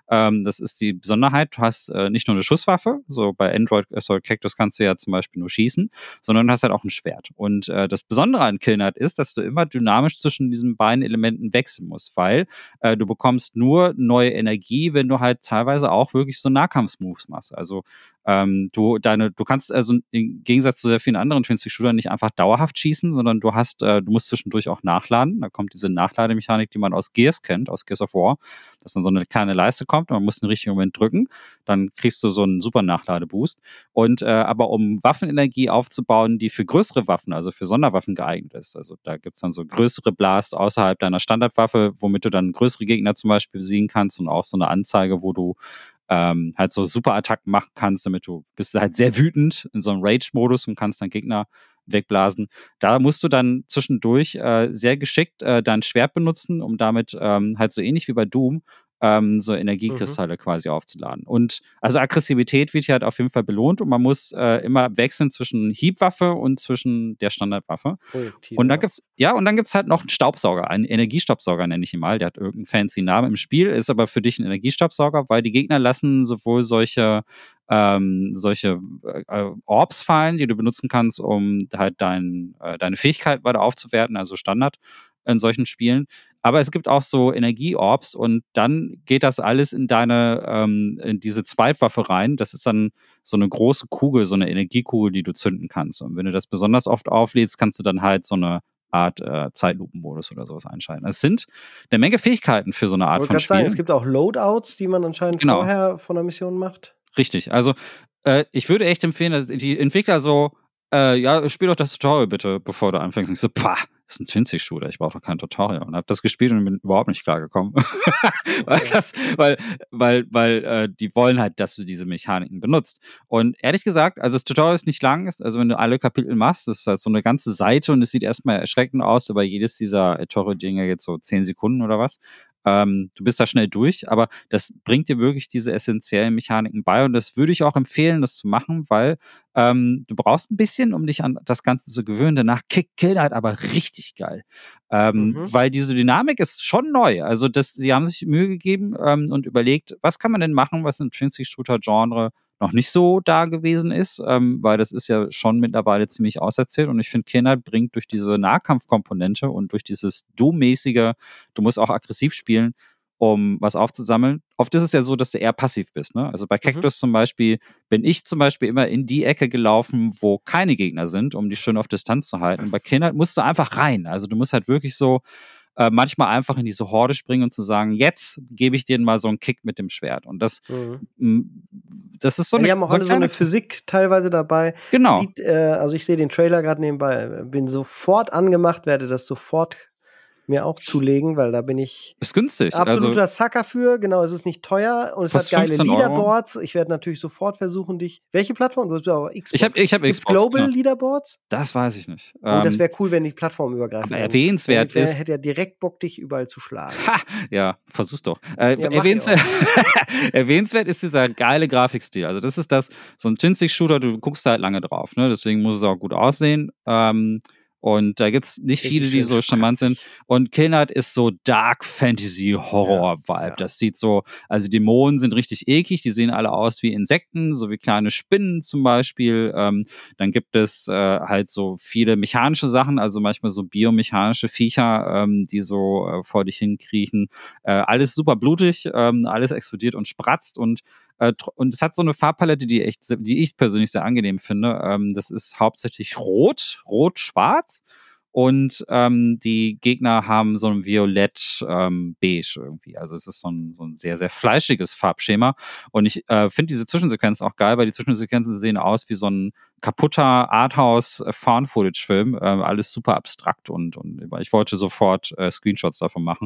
Ähm, das ist die Besonderheit, du hast äh, nicht nur eine Schusswaffe, so bei Android Assault Cactus kannst du ja zum Beispiel nur schießen, sondern du hast halt auch ein Schwert. Und äh, das Besondere an Kill Knight ist, dass du immer dynamisch zwischen diesen beiden Elementen wechseln musst, weil äh, du bekommst nur neue Energie, wenn du halt teilweise auch wirklich so Nahkampfmoves machst. Also ähm, du deine, du kannst also im Gegensatz zu sehr vielen anderen Twin-Stick-Shootern nicht einfach dauerhaft schießen, sondern du hast, äh, du musst zwischendurch auch nachladen. Da kommt diese Nachlademechanik, die man aus Gears kennt, aus Gears of War, dass dann so eine kleine Leiste kommt und man muss den richtigen Moment drücken, dann kriegst du so einen super Nachladeboost. Und äh, aber um Waffenenergie aufzubauen, die für größere Waffen, also für Sonderwaffen geeignet ist, also da gibt's dann so größere Blast außerhalb deiner Standardwaffe, womit du dann größere Gegner zum Beispiel besiegen kannst und auch so eine Anzeige, wo du ähm, halt so Superattacken machen kannst, damit du bist halt sehr wütend in so einem Rage-Modus und kannst dann Gegner wegblasen. Da musst du dann zwischendurch äh, sehr geschickt äh, dein Schwert benutzen, um damit ähm, halt so ähnlich wie bei Doom ähm, so Energiekristalle mhm. quasi aufzuladen. Und also Aggressivität wird hier halt auf jeden Fall belohnt und man muss äh, immer wechseln zwischen Hiebwaffe und zwischen der Standardwaffe. Projektil, und dann ja. gibt's, ja, und dann gibt's halt noch einen Staubsauger, einen Energiestaubsauger nenne ich ihn mal, der hat irgendeinen fancy Namen im Spiel, ist aber für dich ein Energiestaubsauger, weil die Gegner lassen sowohl solche ähm, solche äh, Orbs fallen, die du benutzen kannst, um halt dein, äh, deine Fähigkeit weiter aufzuwerten, also Standard in solchen Spielen. Aber es gibt auch so Energie-Orbs und dann geht das alles in deine, ähm, in diese Zweitwaffe rein. Das ist dann so eine große Kugel, so eine Energiekugel, die du zünden kannst. Und wenn du das besonders oft auflädst, kannst du dann halt so eine Art äh, Zeitlupenmodus oder sowas einschalten. Es sind eine Menge Fähigkeiten für so eine Art Ich wollte von gerade Spiel. sagen, es gibt auch Loadouts, die man anscheinend Genau. vorher von der Mission macht. Richtig. Also äh, ich würde echt empfehlen, dass die Entwickler so, äh, ja, spiel doch das Tutorial bitte, bevor du anfängst. Und ich so, pah, das ist ein Twin-Stick-Shooter, ich brauche doch kein Tutorial. Und habe das gespielt und bin überhaupt nicht klargekommen. weil, das, weil, weil, weil äh, die wollen halt, dass du diese Mechaniken benutzt. Und ehrlich gesagt, also das Tutorial ist nicht lang, also wenn du alle Kapitel machst, das ist halt so eine ganze Seite und es sieht erstmal erschreckend aus, aber jedes dieser Tutorial-Dinger jetzt so zehn Sekunden oder was. Ähm, du bist da schnell durch, aber das bringt dir wirklich diese essentiellen Mechaniken bei und das würde ich auch empfehlen, das zu machen, weil ähm, du brauchst ein bisschen, um dich an das Ganze zu gewöhnen. Danach kickt Kill Knight aber richtig geil, ähm, Mhm. weil diese Dynamik ist schon neu. Also das, sie haben sich Mühe gegeben ähm, und überlegt, was kann man denn machen, was im Twin-Stick-Shooter-Genre noch nicht so da gewesen ist, ähm, weil das ist ja schon mittlerweile ziemlich auserzählt und ich finde, Kill Knight bringt durch diese Nahkampfkomponente und durch dieses Doom-mäßige, du musst auch aggressiv spielen, um was aufzusammeln. Oft ist es ja so, dass du eher passiv bist. Ne? Also bei Cactus mhm. zum Beispiel bin ich zum Beispiel immer in die Ecke gelaufen, wo keine Gegner sind, um die schön auf Distanz zu halten. Und bei Kill Knight musst du einfach rein. Also du musst halt wirklich so äh, manchmal einfach in diese Horde springen und zu sagen, jetzt gebe ich denen mal so einen Kick mit dem Schwert. Und das, mhm. m, das ist so ja, eine. die haben auch so alle so eine Physik teilweise dabei. Genau. Sieht, äh, also ich sehe den Trailer gerade nebenbei, bin sofort angemacht, werde das sofort mir auch zulegen, weil da bin ich ist günstig. absoluter also, Sucker für. Genau, es ist nicht teuer und es hat geile Leaderboards. Euro. Ich werde natürlich sofort versuchen, dich. Welche Plattform? Du hast ja auch Xbox. Ich habe ich hab Gibt's Xbox. Global genau. Leaderboards? Das weiß ich nicht. Oh, ähm, das wäre cool, wenn die Plattform übergreifen. Aber erwähnenswert wär, ist. Hätte ja direkt Bock, dich überall zu schlagen. Ha! Ja, versuch's doch. Äh, ja, erwähnenswert, erwähnenswert ist dieser geile Grafikstil. Also, das ist das, so ein Twin-Stick-Shooter, du guckst da halt lange drauf, ne? Deswegen muss es auch gut aussehen. Ähm, Und da gibt's nicht viele, die so charmant sind. Und Kill Knight ist so Dark Fantasy Horror Vibe. Ja, ja. Das sieht so, also Dämonen sind richtig eklig, die sehen alle aus wie Insekten, so wie kleine Spinnen zum Beispiel. Ähm, dann gibt es äh, halt so viele mechanische Sachen, also manchmal so biomechanische Viecher, ähm, die so äh, vor dich hinkriechen. Äh, alles super blutig, ähm, alles explodiert und spratzt und Und es hat so eine Farbpalette, die, echt, die ich persönlich sehr angenehm finde. Ähm, das ist hauptsächlich rot, rot-schwarz. Und ähm, die Gegner haben so ein Violett-Beige ähm, irgendwie. Also es ist so ein, so ein sehr, sehr fleischiges Farbschema. Und ich äh, finde diese Zwischensequenzen auch geil, weil die Zwischensequenzen sehen aus wie so ein kaputter Arthouse-Found-Footage-Film. Ähm, alles super abstrakt und, und ich wollte sofort äh, Screenshots davon machen.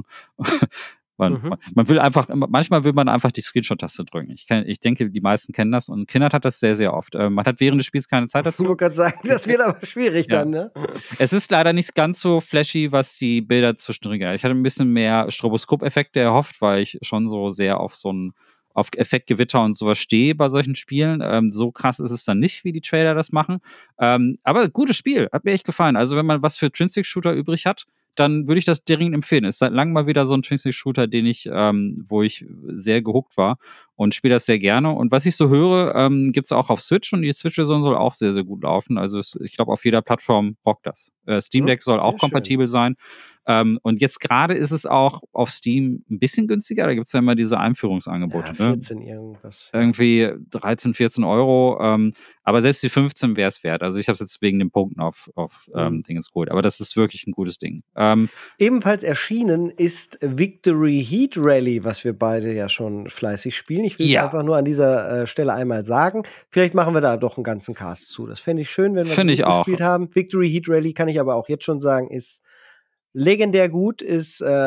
Man, mhm. man will einfach, manchmal will man einfach die Screenshot-Taste drücken. Ich, kenn, ich denke, die meisten kennen das und Kindert hat das sehr, sehr oft. Äh, man hat während des Spiels keine Zeit dazu. Ich wollte gerade sagen, das wird aber schwierig ja. dann, ne? Es ist leider nicht ganz so flashy, was die Bilder zwischendrin geht. Ich hatte ein bisschen mehr Stroboskop-Effekte erhofft, weil ich schon so sehr auf so ein auf Effektgewitter und sowas stehe bei solchen Spielen. Ähm, so krass ist es dann nicht, wie die Trailer das machen. Ähm, aber gutes Spiel, hat mir echt gefallen. Also wenn man was für Twin-Stick-Shooter übrig hat, dann würde ich das dringend empfehlen. Es ist seit langem mal wieder so ein Twin-Stick-Shooter, den ich, ähm, wo ich sehr gehuckt war und spiele das sehr gerne. Und was ich so höre, ähm, gibt es auch auf Switch und die Switch-Version soll auch sehr, sehr gut laufen. Also es, ich glaube, auf jeder Plattform rockt das. Äh, Steam Deck soll sehr auch kompatibel schön. sein. Ähm, und jetzt gerade ist es auch auf Steam ein bisschen günstiger. Da gibt es ja immer diese Einführungsangebote. Ja, Ne? vierzehn irgendwas. Ja. Irgendwie dreizehn, vierzehn Euro. Ähm, aber selbst die fünfzehn wäre es wert. Also ich habe es jetzt wegen den Punkten auf, auf ähm, Mhm. Dingens geholt. Aber das ist wirklich ein gutes Ding. Ähm, Ebenfalls erschienen ist Victory Heat Rally, was wir beide ja schon fleißig spielen. Ich will es Ja. einfach nur an dieser äh, Stelle einmal sagen. Vielleicht machen wir da doch einen ganzen Cast zu. Das fände ich schön, wenn wir Finde ich auch. gespielt haben. Victory Heat Rally kann ich aber auch jetzt schon sagen, ist legendär gut, ist äh,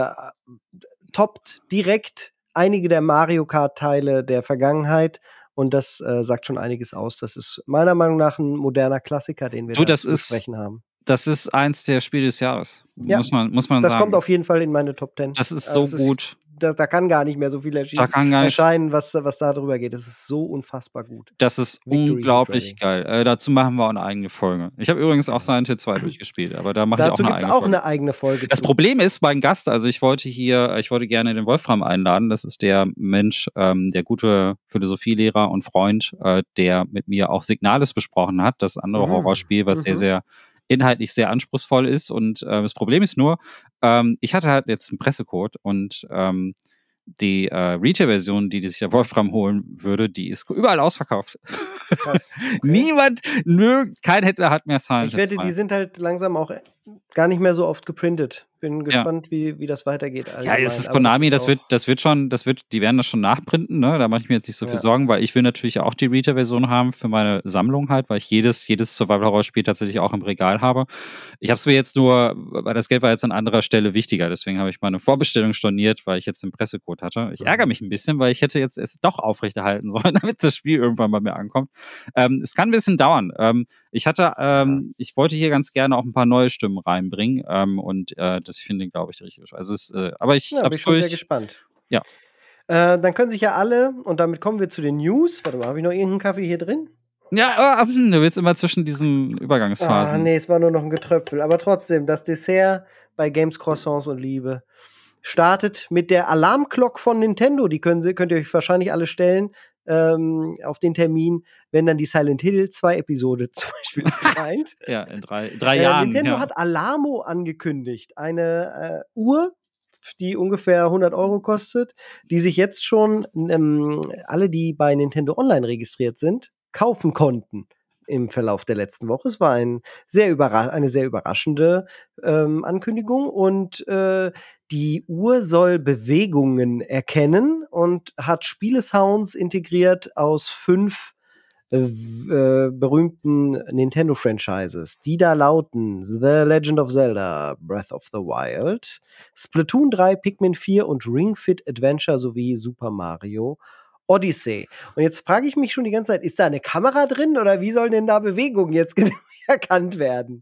toppt direkt einige der Mario Kart-Teile der Vergangenheit. Und das äh, sagt schon einiges aus. Das ist meiner Meinung nach ein moderner Klassiker, den wir Du, da das zu ist, besprechen haben. das ist eins der Spiele des Jahres. Ja, muss man, muss man das sagen. kommt auf jeden Fall in meine Top Ten. Das ist Also so es ist, gut. da, da kann gar nicht mehr so viel Da erschien, kann gar nicht. erscheinen, was, was da drüber geht. Das ist so unfassbar gut. Das ist Victory unglaublich Heat Rally. geil. Äh, dazu machen wir auch eine eigene Folge. Ich habe übrigens auch Silent Hill zwei durchgespielt, aber da mache ich auch Dazu eine gibt's eigene auch Folge. eine eigene Folge Das zu. Problem ist, mein Gast, also ich wollte hier, ich wollte gerne den Wolfram einladen. Das ist der Mensch, ähm, der gute Philosophielehrer und Freund, äh, der mit mir auch Signalis besprochen hat, das andere Mhm. Horrorspiel, was Mhm. sehr, sehr inhaltlich sehr anspruchsvoll ist. Und äh, das Problem ist nur, ähm, ich hatte halt jetzt einen Pressecode und ähm, die äh, Retail-Version, die, die sich der Wolfram holen würde, die ist überall ausverkauft. Krass. Okay. Niemand, nö, kein Händler hat mehr Silent Ich Hill wette, zwei. die sind halt langsam auch gar nicht mehr so oft geprintet. Bin gespannt, wie, wie das weitergeht. Ja, Allgemein. es ist Aber Konami, das, das, ist wird, auch, das wird schon, das wird, die werden das schon nachprinten, ne? Da mache ich mir jetzt nicht so viel Ja. Sorgen, weil ich will natürlich auch die Retail-Version haben für meine Sammlung halt, weil ich jedes, jedes Survival-Horror-Spiel tatsächlich auch im Regal habe. Ich habe es mir jetzt nur, weil das Geld war jetzt an anderer Stelle wichtiger, deswegen habe ich meine Vorbestellung storniert, weil ich jetzt den Pressecode hatte. Ich Mhm. ärgere mich ein bisschen, weil ich hätte jetzt es doch aufrechterhalten sollen, damit das Spiel irgendwann bei mir ankommt. Ähm, es kann ein bisschen dauern. Ähm, ich hatte, ähm, ich wollte hier ganz gerne auch ein paar neue Stimmen reinbringen ähm, und äh, das finde ich, glaube ich, richtig. Also es, äh, aber ich Ja, bin hab's ich schon sehr durch. gespannt. Ja. Äh, dann können sich ja alle, und damit kommen wir zu den News. Warte mal, habe ich noch irgendeinen Kaffee hier drin? Ja, oh, du willst immer zwischen diesen Ah, Übergangsphasen. nee, es war nur noch ein Getröpfel. Aber trotzdem, das Dessert bei Games, Croissants und Liebe startet mit der Alarmglock von Nintendo. Die können Sie, könnt ihr euch wahrscheinlich alle stellen ähm, auf den Termin, wenn dann die Silent Hill zwei Episode zum Beispiel erscheint. Ja, in drei, drei Äh, Jahren. Nintendo ja. hat Alarmo angekündigt. Eine äh, Uhr, die ungefähr hundert Euro kostet, die sich jetzt schon ähm, alle, die bei Nintendo Online registriert sind, kaufen konnten im Verlauf der letzten Woche. Es war ein sehr überra- eine sehr überraschende ähm, Ankündigung und äh, die Uhr soll Bewegungen erkennen und hat Spielesounds integriert aus fünf äh, äh, berühmten Nintendo-Franchises, die da lauten The Legend of Zelda, Breath of the Wild, Splatoon drei, Pikmin vier und Ring Fit Adventure sowie Super Mario Odyssey. Und jetzt frage ich mich schon die ganze Zeit, ist da eine Kamera drin oder wie sollen denn da Bewegungen jetzt genau erkannt werden?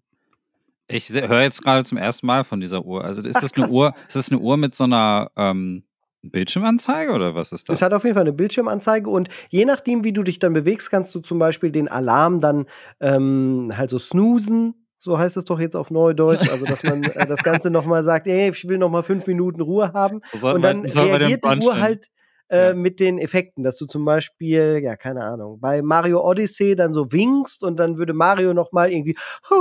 Ich höre jetzt gerade zum ersten Mal von dieser Uhr. Also ist Ach, das eine krass. Uhr, ist das eine Uhr mit so einer ähm, Bildschirmanzeige oder was ist das? Es hat auf jeden Fall eine Bildschirmanzeige und je nachdem, wie du dich dann bewegst, kannst du zum Beispiel den Alarm dann ähm, halt so snoozen. So heißt es doch jetzt auf Neudeutsch, also dass man äh, das Ganze nochmal sagt, ey, ich will nochmal fünf Minuten Ruhe haben. So sollten Und wir- dann so sollten wir den reagiert die Brunch Uhr nennen. halt äh, Ja. mit den Effekten, dass du zum Beispiel, ja, keine Ahnung, bei Mario Odyssey dann so winkst und dann würde Mario nochmal irgendwie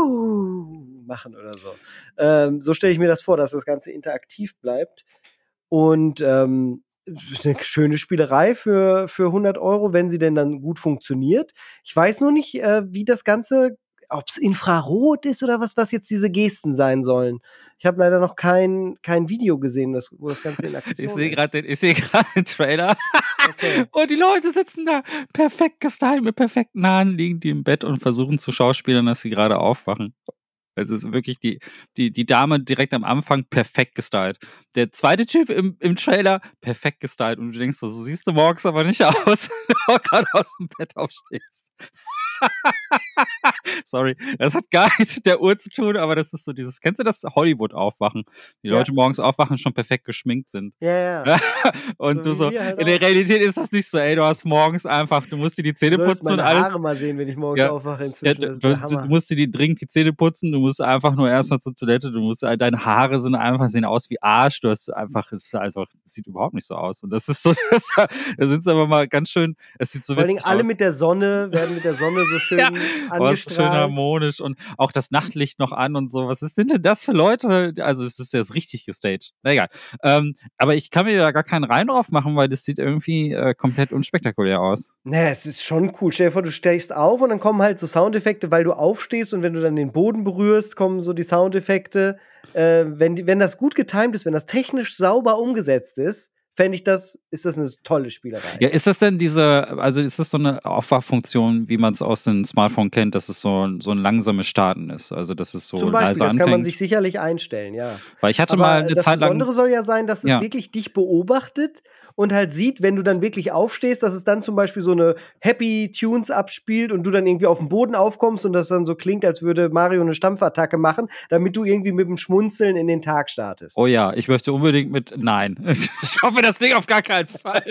Hu machen oder so. Ähm, so stelle ich mir das vor, dass das Ganze interaktiv bleibt. Und ähm, eine schöne Spielerei für, für hundert Euro, wenn sie denn dann gut funktioniert. Ich weiß nur nicht, äh, wie das Ganze, ob es Infrarot ist oder was, was jetzt diese Gesten sein sollen. Ich habe leider noch kein, kein Video gesehen, das, wo das Ganze in Aktion Ich sehe ist. gerade den, ich sehe gerade den Trailer. Okay. Und die Leute sitzen da perfekt gestylt mit perfekten Haaren, liegen die im Bett und versuchen zu schauspielern, dass sie gerade aufwachen. Also es ist wirklich die, die, die Dame direkt am Anfang perfekt gestylt. Der zweite Typ im, im Trailer perfekt gestylt. Und du denkst so, so siehst du morgens aber nicht aus, wenn du gerade aus dem Bett aufstehst. Sorry, das hat gar nichts mit der Uhr zu tun, aber das ist so dieses, kennst du das Hollywood-Aufwachen? Die Ja. Leute morgens aufwachen, schon perfekt geschminkt sind. Ja, ja. Und So du wie so, wir halt in der auch. Realität ist das nicht so, ey, du hast morgens einfach, du musst dir die Zähne Du sollst putzen und meine alles. Haare mal sehen, wenn ich morgens Ja. aufwache Ja, inzwischen. du, Das ist du, der du Hammer. musst dir die dringend die Zähne putzen, du musst einfach nur erstmal zur Toilette, du musst, deine Haare sind einfach, sehen aus wie Arsch, du hast einfach, es ist einfach, es sieht überhaupt nicht so aus. Und das ist so, das, da sind sie aber mal ganz schön, es sieht so Vor allen witzig Dingen alle aus. mit der Sonne, werden mit der Sonne so schön Ja, oh, ist so schön angestrahlt. harmonisch und auch das Nachtlicht noch an und so. Was ist denn das für Leute? Also es ist jetzt richtig gestaged. Na egal. Ähm, aber ich kann mir da gar keinen Reim drauf machen, weil das sieht irgendwie äh, komplett unspektakulär aus. Naja, es ist schon cool. Stell dir vor, du stehst auf und dann kommen halt so Soundeffekte, weil du aufstehst und wenn du dann den Boden berührst, kommen so die Soundeffekte. Äh, wenn, die, wenn das gut getimt ist, wenn das technisch sauber umgesetzt ist, fände ich das, ist das eine tolle Spielerei. Ja, ist das denn diese, also ist das so eine Aufwachfunktion, wie man es aus dem Smartphone kennt, dass es so, so ein langsames Starten ist? Also, dass es so Zum Beispiel, leise das kann man anfängt? sich sicherlich einstellen, ja. Weil ich hatte Aber mal eine das Zeit lang. Besondere soll ja sein, dass es Ja. wirklich dich beobachtet und halt sieht, wenn du dann wirklich aufstehst, dass es dann zum Beispiel so eine Happy Tunes abspielt und du dann irgendwie auf dem Boden aufkommst und das dann so klingt, als würde Mario eine Stampfattacke machen, damit du irgendwie mit dem Schmunzeln in den Tag startest. Oh ja, ich möchte unbedingt mit. Nein. Ich hoffe, das Ding auf gar keinen Fall.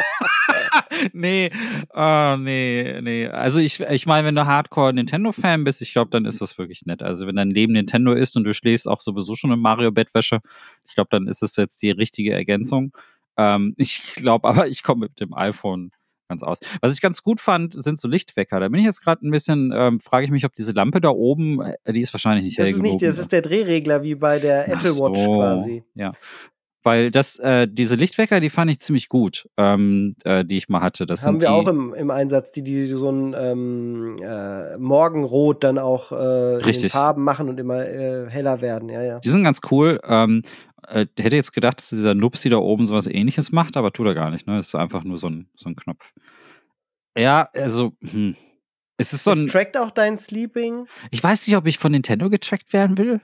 nee, oh, nee, nee. Also ich, ich meine, wenn du Hardcore-Nintendo-Fan bist, ich glaube, dann ist das wirklich nett. Also wenn dein Leben Nintendo ist und du schläfst auch sowieso schon in Mario-Bettwäsche, ich glaube, dann ist es jetzt die richtige Ergänzung. Ähm, ich glaube aber, ich komme mit dem iPhone ganz aus. Was ich ganz gut fand, sind so Lichtwecker. Da bin ich jetzt gerade ein bisschen, ähm, frage ich mich, ob diese Lampe da oben, äh, die ist wahrscheinlich nicht Das hell ist genug. nicht, das ist der Drehregler wie bei der Ach Apple Watch so, quasi. Ja. Weil das, äh, diese Lichtwecker, die fand ich ziemlich gut, ähm, äh, die ich mal hatte. Das Haben sind wir die, auch im, im Einsatz, die, die so ein ähm, äh, Morgenrot dann auch äh, in den Richtig. Farben machen und immer äh, heller werden, ja, ja. Die sind ganz cool. Ähm, äh, hätte jetzt gedacht, dass dieser Nupsi da oben sowas ähnliches macht, aber tut er gar nicht, ne? Es ist einfach nur so ein, so ein Knopf. Ja, also, hm. Es ist so Es ein. trackt auch dein Sleeping. Ich weiß nicht, ob ich von Nintendo getrackt werden will.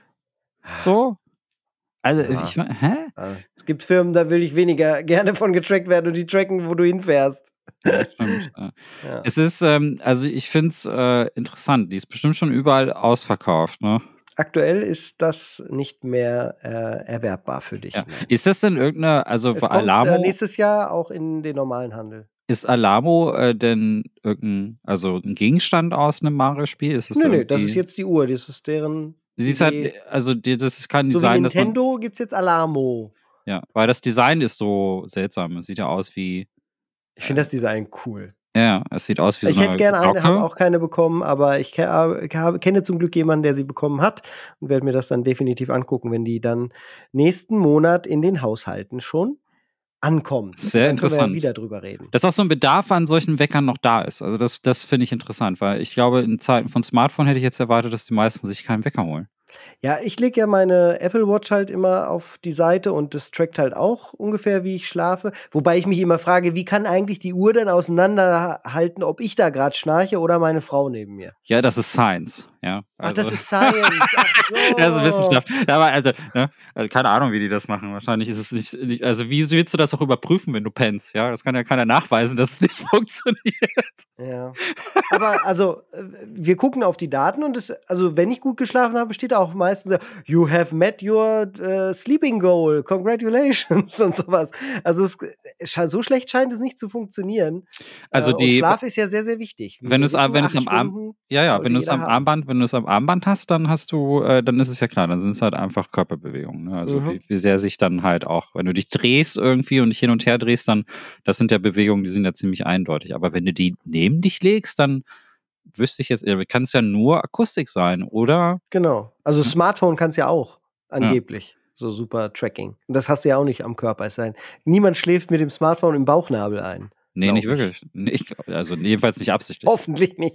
So. Also, Ja. ich meine, hä? Ah, es gibt Firmen, da will ich weniger gerne von getrackt werden und die tracken, wo du hinfährst. Stimmt. äh. Ja. Es ist, ähm, also ich finde es äh, interessant. Die ist bestimmt schon überall ausverkauft, ne? Aktuell ist das nicht mehr äh, erwerbbar für dich. Ja. Ne? Ist das denn irgendeine, also Es bei kommt äh, Alamo, nächstes Jahr auch in den normalen Handel. ist Alamo äh, denn irgendein, also ein Gegenstand aus einem Mario-Spiel? Ist es Nö, nö, irgendwie, das ist jetzt die Uhr, das ist deren sie ist Idee. halt, also die, das kann So wie Design, dass man, Nintendo gibt's jetzt Alamo. ja, weil das Design ist so seltsam. Es sieht ja aus wie, Ich finde das Design cool. ja, es sieht aus wie Ich so eine hätte gerne eine, Glocke. habe auch keine bekommen, aber ich ke- habe- kenne zum Glück jemanden, der sie bekommen hat und werde mir das dann definitiv angucken, wenn die dann nächsten Monat in den Haushalten schon ankommt. Sehr dann können wir ja interessant. wieder drüber reden. Dass auch so ein Bedarf an solchen Weckern noch da ist. Also das, das finde ich interessant, weil ich glaube, in Zeiten von Smartphone hätte ich jetzt erwartet, dass die meisten sich keinen Wecker holen. Ja, ich lege ja meine Apple Watch halt immer auf die Seite und das trackt halt auch ungefähr, wie ich schlafe. Wobei ich mich immer frage, wie kann eigentlich die Uhr dann auseinanderhalten, ob ich da gerade schnarche oder meine Frau neben mir? Ja, das ist Science. Ja, Ach, also, das ist Science. Ach so. das ist Wissenschaft. Aber also, ne, also, keine Ahnung, wie die das machen. Wahrscheinlich ist es nicht, nicht. Also, wie willst du das auch überprüfen, wenn du pennst? Ja, das kann ja keiner nachweisen, dass es nicht funktioniert. Ja. Aber also, äh, wir gucken auf die Daten und es, also wenn ich gut geschlafen habe, steht da auch meistens so, you have met your äh, sleeping goal, congratulations und sowas. Also es, sche- so schlecht scheint es nicht zu funktionieren. Also äh, und die, Schlaf ist ja sehr, sehr wichtig. Wie wenn wir es, wissen, wenn es acht am Arm, Stunden ja, ja, sollte wenn du es jeder am haben. Armband, wenn du es am Armband hast, dann hast du, äh, dann ist es ja klar, dann sind es halt einfach Körperbewegungen. Ne? Also Mhm. wie, wie sehr sich dann halt auch, wenn du dich drehst irgendwie und dich hin und her drehst, dann, das sind ja Bewegungen, die sind ja ziemlich eindeutig. Aber wenn du die neben dich legst, dann wüsste ich jetzt, äh, kann es ja nur Akustik sein, oder? Genau. Also Hm? Smartphone kann es ja auch, Ja. angeblich. So super Tracking. Und das hast du ja auch nicht am Körper. Es sei, niemand schläft mit dem Smartphone im Bauchnabel ein. Nee, glaub nicht ich. wirklich. Nee, ich glaub, also jedenfalls nicht absichtlich. Hoffentlich nicht.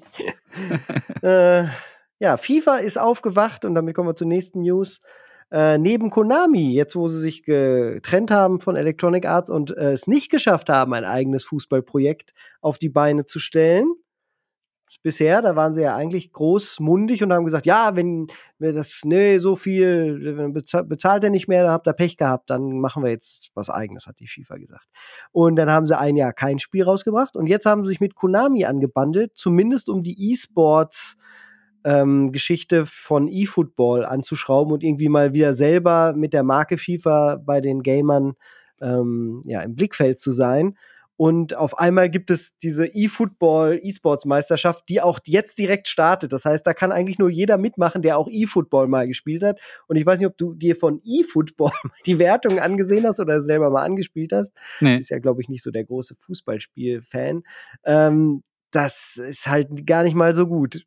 äh, ja, FIFA ist aufgewacht und damit kommen wir zur nächsten News. Äh, neben Konami, jetzt wo sie sich getrennt haben von Electronic Arts und äh, es nicht geschafft haben, ein eigenes Fußballprojekt auf die Beine zu stellen, bisher, da waren sie ja eigentlich großmundig und haben gesagt, ja, wenn wir das, nee, so viel, bezahlt ihr nicht mehr, dann habt ihr Pech gehabt, dann machen wir jetzt was Eigenes, hat die FIFA gesagt. Und dann haben sie ein Jahr kein Spiel rausgebracht und jetzt haben sie sich mit Konami angebandelt, zumindest um die E-Sports ähm, Geschichte von eFootball anzuschrauben und irgendwie mal wieder selber mit der Marke FIFA bei den Gamern ähm, ja, im Blickfeld zu sein. Und auf einmal gibt es diese eFootball E-Sports-Meisterschaft, die auch jetzt direkt startet. Das heißt, da kann eigentlich nur jeder mitmachen, der auch eFootball mal gespielt hat. Und ich weiß nicht, ob du dir von eFootball die Wertung angesehen hast oder selber mal angespielt hast. Nee. Ist ja, glaube ich, nicht so der große Fußballspiel-Fan. Ähm, das ist halt gar nicht mal so gut.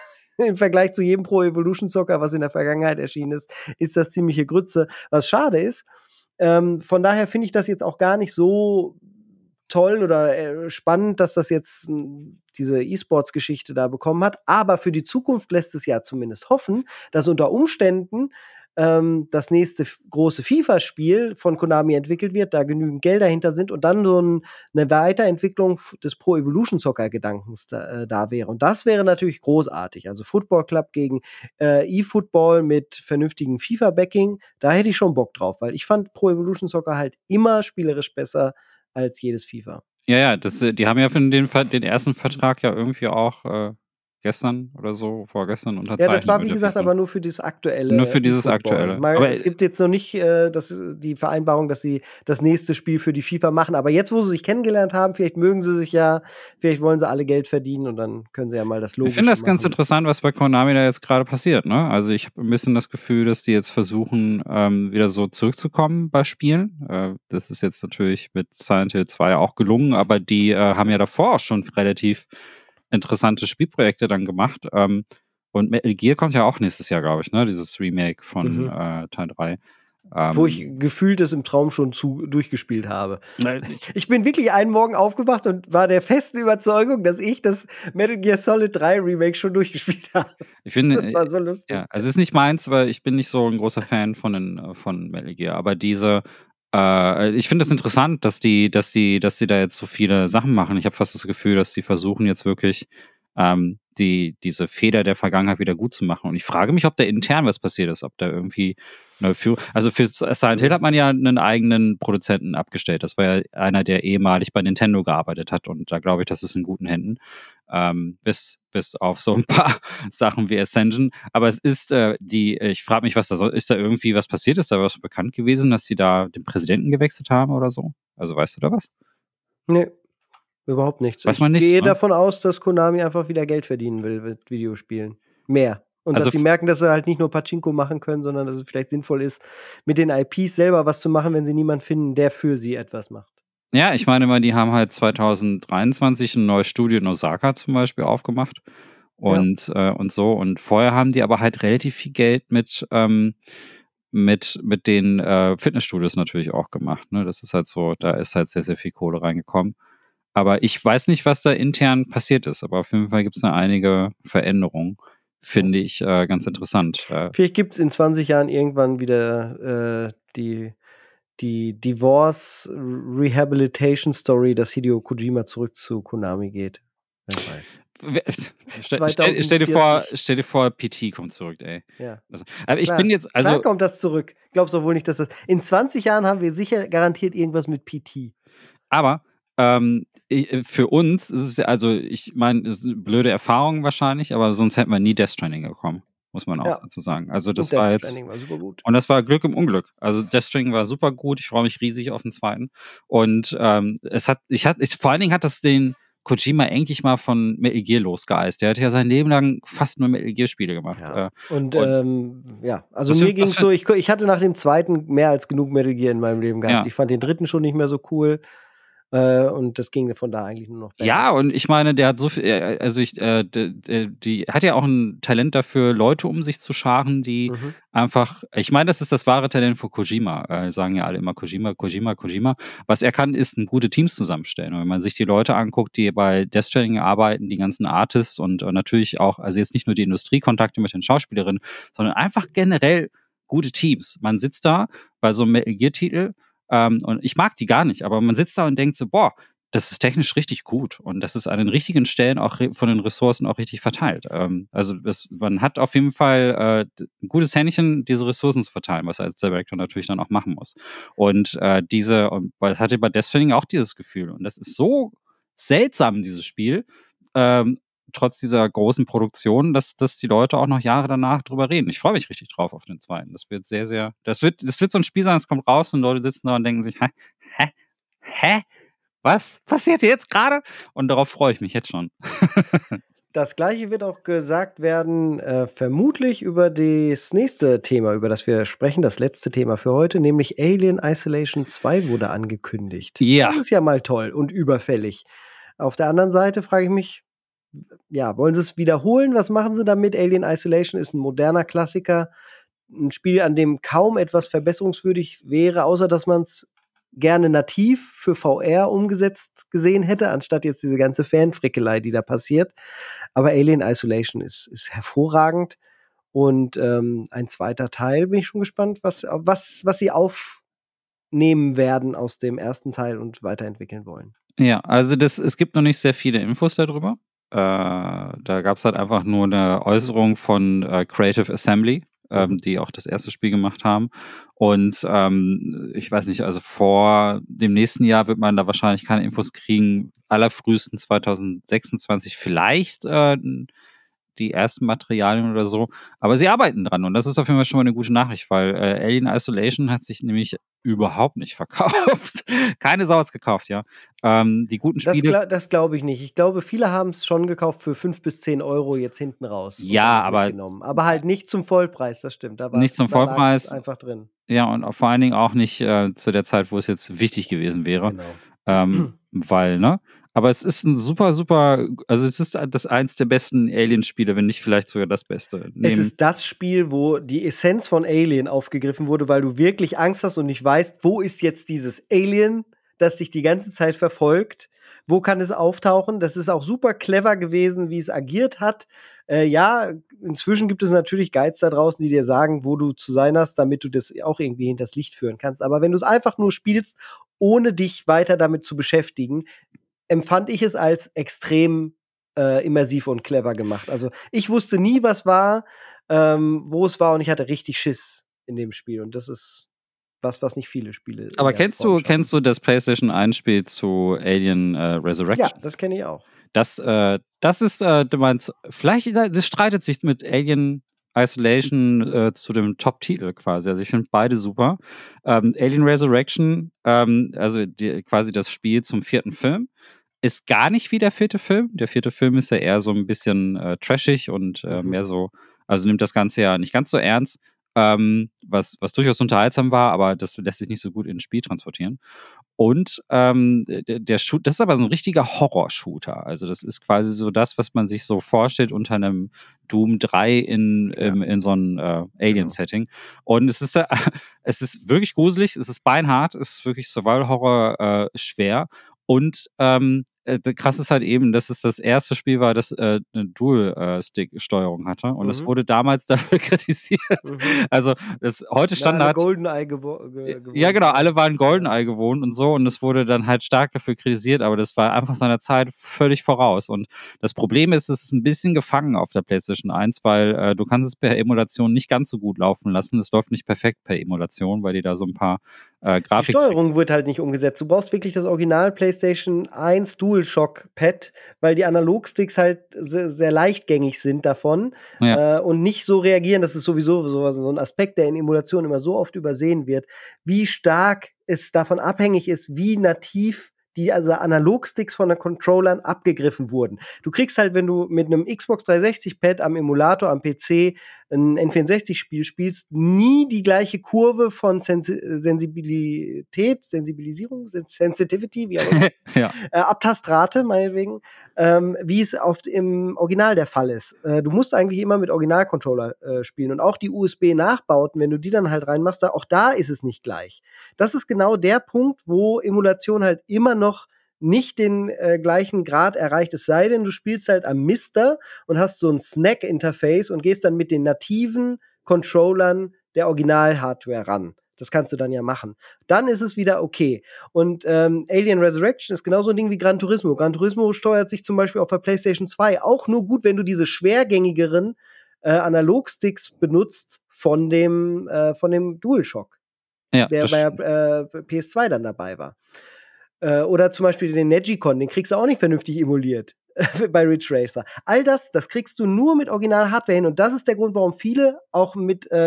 Im Vergleich zu jedem Pro Evolution Soccer, was in der Vergangenheit erschienen ist, ist das ziemliche Grütze. Was schade ist. Ähm, von daher finde ich das jetzt auch gar nicht so toll oder äh, spannend, dass das jetzt äh, diese E-Sports-Geschichte da bekommen hat. Aber für die Zukunft lässt es ja zumindest hoffen, dass unter Umständen ähm, das nächste f- große FIFA-Spiel von Konami entwickelt wird, da genügend Geld dahinter sind und dann so ein, eine Weiterentwicklung f- des Pro Evolution Soccer-Gedankens da, äh, da wäre. Und das wäre natürlich großartig. Also Football Club gegen äh, eFootball mit vernünftigem FIFA-Backing, da hätte ich schon Bock drauf, weil ich fand Pro Evolution Soccer halt immer spielerisch besser als jedes FIFA. Ja, ja, das, äh, die haben ja für den, Ver- den ersten Vertrag ja irgendwie auch äh, gestern oder so, vorgestern unterzeichnet. Ja, das war wie mit der gesagt FIFA. aber nur für dieses aktuelle Nur für dieses eFootball. aktuelle. Mal, Aber, es äh, gibt jetzt noch nicht äh, das, die Vereinbarung, dass sie das nächste Spiel für die FIFA machen. Aber jetzt, wo sie sich kennengelernt haben, vielleicht mögen sie sich ja, vielleicht wollen sie alle Geld verdienen und dann können sie ja mal das Logo Ich finde das schon ganz machen. interessant, was bei Konami da jetzt gerade passiert. Ne? Also ich habe ein bisschen das Gefühl, dass die jetzt versuchen, ähm, wieder so zurückzukommen bei Spielen. Äh, das ist jetzt natürlich mit Silent Hill zwei auch gelungen, aber die äh, haben ja davor auch schon relativ interessante Spielprojekte dann gemacht. Ähm, und Metal Gear kommt ja auch nächstes Jahr, glaube ich, ne? Dieses Remake von Mhm. äh, Teil drei. Wo Ähm, ich gefühlt es im Traum schon zu, durchgespielt habe. äh, Ich bin wirklich einen Morgen aufgewacht und war der festen Überzeugung, dass ich das Metal Gear Solid drei Remake schon durchgespielt habe. Ich finde, Das war so lustig. ja, also es ist nicht meins, weil ich bin nicht so ein großer Fan von den, äh, von Metal Gear, aber diese, äh, ich finde es interessant, dass die, dass die, dass die da jetzt so viele Sachen machen. Ich habe fast das Gefühl, dass die versuchen jetzt wirklich ähm, die, diese Feder der Vergangenheit wieder gut zu machen. Und ich frage mich, ob da intern was passiert ist, ob da irgendwie eine Führung, also für Silent Hill hat man ja einen eigenen Produzenten abgestellt. Das war ja einer, der ehemalig bei Nintendo gearbeitet hat und da glaube ich, das ist in guten Händen. Ähm, bis, bis auf so ein paar Sachen wie Ascension. Aber es ist äh, die, ich frage mich, was da soll, ist da irgendwie was passiert? Ist da was bekannt gewesen, dass sie da den Präsidenten gewechselt haben oder so? Also weißt du da was? Nee, überhaupt nichts. Weiß Ich man nichts, gehe ne? davon aus, dass Konami einfach wieder Geld verdienen will mit Videospielen. Mehr. Und Also dass sie f- merken, dass sie halt nicht nur Pachinko machen können, sondern dass es vielleicht sinnvoll ist, mit den I Ps selber was zu machen, wenn sie niemanden finden, der für sie etwas macht. Ja, ich meine mal, die haben halt zwanzig dreiundzwanzig ein neues Studio in Osaka zum Beispiel aufgemacht und, äh, und so. Und vorher haben die aber halt relativ viel Geld mit, ähm, mit, mit den äh, Fitnessstudios natürlich auch gemacht. Ne? Das ist halt so, da ist halt sehr, sehr viel Kohle reingekommen. Aber ich weiß nicht, was da intern passiert ist. Aber auf jeden Fall gibt es da einige Veränderungen. Finde ich äh, ganz interessant. Äh, Vielleicht gibt es in zwanzig Jahren irgendwann wieder äh, die, die Divorce Rehabilitation Story, dass Hideo Kojima zurück zu Konami geht. Wer weiß. Stell, stell, stell, dir vor, stell dir vor, P T kommt zurück, ey. Ja. Also, aber ich Klar, bin jetzt, also. Klar kommt das zurück. Glaubst du wohl nicht, dass das. In zwanzig Jahren haben wir sicher garantiert irgendwas mit P T. Aber ähm, ich, für uns ist es ja, also ich meine, es ist eine blöde Erfahrung wahrscheinlich, aber sonst hätten wir nie Death Stranding gekommen, muss man auch Ja. dazu sagen. Also das und war Death jetzt. Stranding war super gut. Und das war Glück im Unglück. Also Death Stranding war super gut. Ich freue mich riesig auf den zweiten. Und ähm, es hat, ich hat, ich, vor allen Dingen hat das den Kojima endlich mal von Metal Gear losgeeist. Der hat ja sein Leben lang fast nur Metal Gear Spiele gemacht. Ja. Äh, Und, und ähm, ja, also was mir für- ging was es für- so, ich, ich hatte nach dem zweiten mehr als genug Metal Gear in meinem Leben gehabt. Ja. Ich fand den dritten schon nicht mehr so cool. Äh, und das ging von da eigentlich nur noch bergab. Ja, und ich meine, der hat so viel, äh, also ich, äh, die, die, die hat ja auch ein Talent dafür, Leute um sich zu scharen, die Mhm. einfach, ich meine, das ist das wahre Talent von Kojima. Äh, sagen ja alle immer Kojima, Kojima, Kojima. Was er kann, ist ein gute Teams zusammenstellen. Und wenn man sich die Leute anguckt, die bei Death Stranding arbeiten, die ganzen Artists und, und natürlich auch, also jetzt nicht nur die Industriekontakte mit den Schauspielerinnen, sondern einfach generell gute Teams. Man sitzt da bei so einem Metal Gear Titel, ähm, und ich mag die gar nicht, aber man sitzt da und denkt so, boah, das ist technisch richtig gut und das ist an den richtigen Stellen auch re- von den Ressourcen auch richtig verteilt. Ähm, also das, man hat auf jeden Fall äh, ein gutes Händchen, diese Ressourcen zu verteilen, was er als Director natürlich dann auch machen muss. Und äh, diese, und weil das hatte bei Death Stranding auch dieses Gefühl. Und das ist so seltsam, dieses Spiel, ähm, trotz dieser großen Produktion, dass, dass die Leute auch noch Jahre danach drüber reden. Ich freue mich richtig drauf auf den zweiten. Das wird sehr, sehr, das wird, das wird so ein Spiel sein, es kommt raus und Leute sitzen da und denken sich, hä, hä, hä? Was passiert jetzt gerade? Und darauf freue ich mich jetzt schon. Das gleiche wird auch gesagt werden, äh, vermutlich über das nächste Thema, über das wir sprechen, das letzte Thema für heute, nämlich Alien Isolation zwei wurde angekündigt. Ja. Das ist ja mal toll und überfällig. Auf der anderen Seite frage ich mich, ja, wollen sie es wiederholen? Was machen sie damit? Alien Isolation ist ein moderner Klassiker, ein Spiel, an dem kaum etwas verbesserungswürdig wäre, außer dass man es gerne nativ für V R umgesetzt gesehen hätte, anstatt jetzt diese ganze Fanfrickelei, die da passiert. Aber Alien Isolation ist, ist hervorragend. Und ähm, ein zweiter Teil, bin ich schon gespannt, was, was, was sie aufnehmen werden aus dem ersten Teil und weiterentwickeln wollen. Ja, also das, es gibt noch nicht sehr viele Infos darüber. Äh, da gab es halt einfach nur eine Äußerung von äh, Creative Assembly, ähm, Mhm. die auch das erste Spiel gemacht haben. Und ähm, ich weiß nicht, also vor dem nächsten Jahr wird man da wahrscheinlich keine Infos kriegen. Allerfrühestens zwanzig sechsundzwanzig vielleicht äh, die ersten Materialien oder so. Aber sie arbeiten dran und das ist auf jeden Fall schon mal eine gute Nachricht, weil äh, Alien Isolation hat sich nämlich überhaupt nicht verkauft. Keine Sau hat's gekauft, ja. Ähm, die guten Das, Spiele. gla das glaube ich nicht. Ich glaube, viele haben es schon gekauft für fünf bis zehn Euro jetzt hinten raus. und Ja, damit aber mitgenommen. Aber halt nicht zum Vollpreis, das stimmt. Da, nicht war's, zum da lag es Vollpreis. einfach drin. Ja, und auch vor allen Dingen auch nicht äh, zu der Zeit, wo es jetzt wichtig gewesen wäre. Genau. Ähm, weil, ne? Aber es ist ein super, super, also es ist das eins der besten Alien-Spiele, wenn nicht vielleicht sogar das Beste. Es Neben, ist das Spiel, wo die Essenz von Alien aufgegriffen wurde, weil du wirklich Angst hast und nicht weißt, wo ist jetzt dieses Alien, das dich die ganze Zeit verfolgt. Wo kann es auftauchen? Das ist auch super clever gewesen, wie es agiert hat. Äh, ja, inzwischen gibt es natürlich Guides da draußen, die dir sagen, wo du zu sein hast, damit du das auch irgendwie hinters Licht führen kannst. Aber wenn du es einfach nur spielst, ohne dich weiter damit zu beschäftigen, empfand ich es als extrem äh, immersiv und clever gemacht. Also ich wusste nie, was war, ähm, wo es war und ich hatte richtig Schiss in dem Spiel. Und das ist was, was nicht viele Spiele in aber der kennst Form du, schaffen. kennst du das PlayStation eins Spiel zu Alien äh, Resurrection? Ja, das kenne ich auch. Das, äh, das ist, äh, du meinst, vielleicht, das streitet sich mit Alien Isolation äh, zu dem Top-Titel quasi. Also ich finde beide super. Ähm, Alien Resurrection, ähm, also die, quasi das Spiel zum vierten Film, ist gar nicht wie der vierte Film. Der vierte Film ist ja eher so ein bisschen äh, trashig und äh, Mhm. mehr so, also nimmt das Ganze ja nicht ganz so ernst, ähm, was, was durchaus unterhaltsam war, aber das lässt sich nicht so gut ins Spiel transportieren. Und ähm, der, der Shoot, das ist aber so ein richtiger Horror-Shooter. Also das ist quasi so das, was man sich so vorstellt unter einem Doom drei in, Ja. im, in so einem äh, Alien-Setting. Und es ist, äh, es ist wirklich gruselig, es ist beinhart, es ist wirklich Survival-Horror äh, schwer. Und ähm, äh, krass ist halt eben, dass es das erste Spiel war, das äh, eine Dual-Stick-Steuerung hatte. Und es Mhm. wurde damals dafür kritisiert. Mhm. Also das heute Na, alle Standard. Goldeneye gebo- ge gewohnt. Ja, genau, ja. alle waren Ja. Goldeneye gewohnt und so und es wurde dann halt stark dafür kritisiert, aber das war einfach seiner Zeit völlig voraus. Und das Problem ist, es ist ein bisschen gefangen auf der PlayStation eins, weil äh, du kannst es per Emulation nicht ganz so gut laufen lassen. Es läuft nicht perfekt per Emulation, weil die da so ein paar äh, Die Grafik. Steuerung wird halt nicht umgesetzt. Du brauchst wirklich das Original PlayStation eins DualShock-Pad, weil die Analogsticks halt sehr, sehr leichtgängig sind davon Ja. äh, und nicht so reagieren. Das ist sowieso sowas, so ein Aspekt, der in Emulation immer so oft übersehen wird, wie stark es davon abhängig ist, wie nativ die also Analogsticks von den Controllern abgegriffen wurden. Du kriegst halt, wenn du mit einem Xbox dreihundertsechzig-Pad am Emulator, am P C ein N vierundsechzig-Spiel spielst, nie die gleiche Kurve von Sensi Sensibilität, Sensibilisierung, Sensitivity, wie auch immer, Ja. äh, Abtastrate meinetwegen, ähm, wie es oft im Original der Fall ist. Äh, du musst eigentlich immer mit Originalcontroller äh, spielen und auch die U S B-Nachbauten, wenn du die dann halt reinmachst, da, auch da ist es nicht gleich. Das ist genau der Punkt, wo Emulation halt immer noch nicht den äh, gleichen Grad erreicht, es sei denn, du spielst halt am Mister und hast so ein Snack-Interface und gehst dann mit den nativen Controllern der Original-Hardware ran. Das kannst du dann ja machen. Dann ist es wieder okay. Und ähm, Alien Resurrection ist genauso ein Ding wie Gran Turismo. Gran Turismo steuert sich zum Beispiel auf der PlayStation zwei auch nur gut, wenn du diese schwergängigeren äh, Analogsticks benutzt von dem, äh, von dem DualShock, Ja, der das bei stimmt. der äh, P S zwei dann dabei war. Äh, oder zum Beispiel den Negicon, den kriegst du auch nicht vernünftig emuliert bei Ridge Racer. All das, das kriegst du nur mit Original-Hardware hin. Und das ist der Grund, warum viele auch mit äh,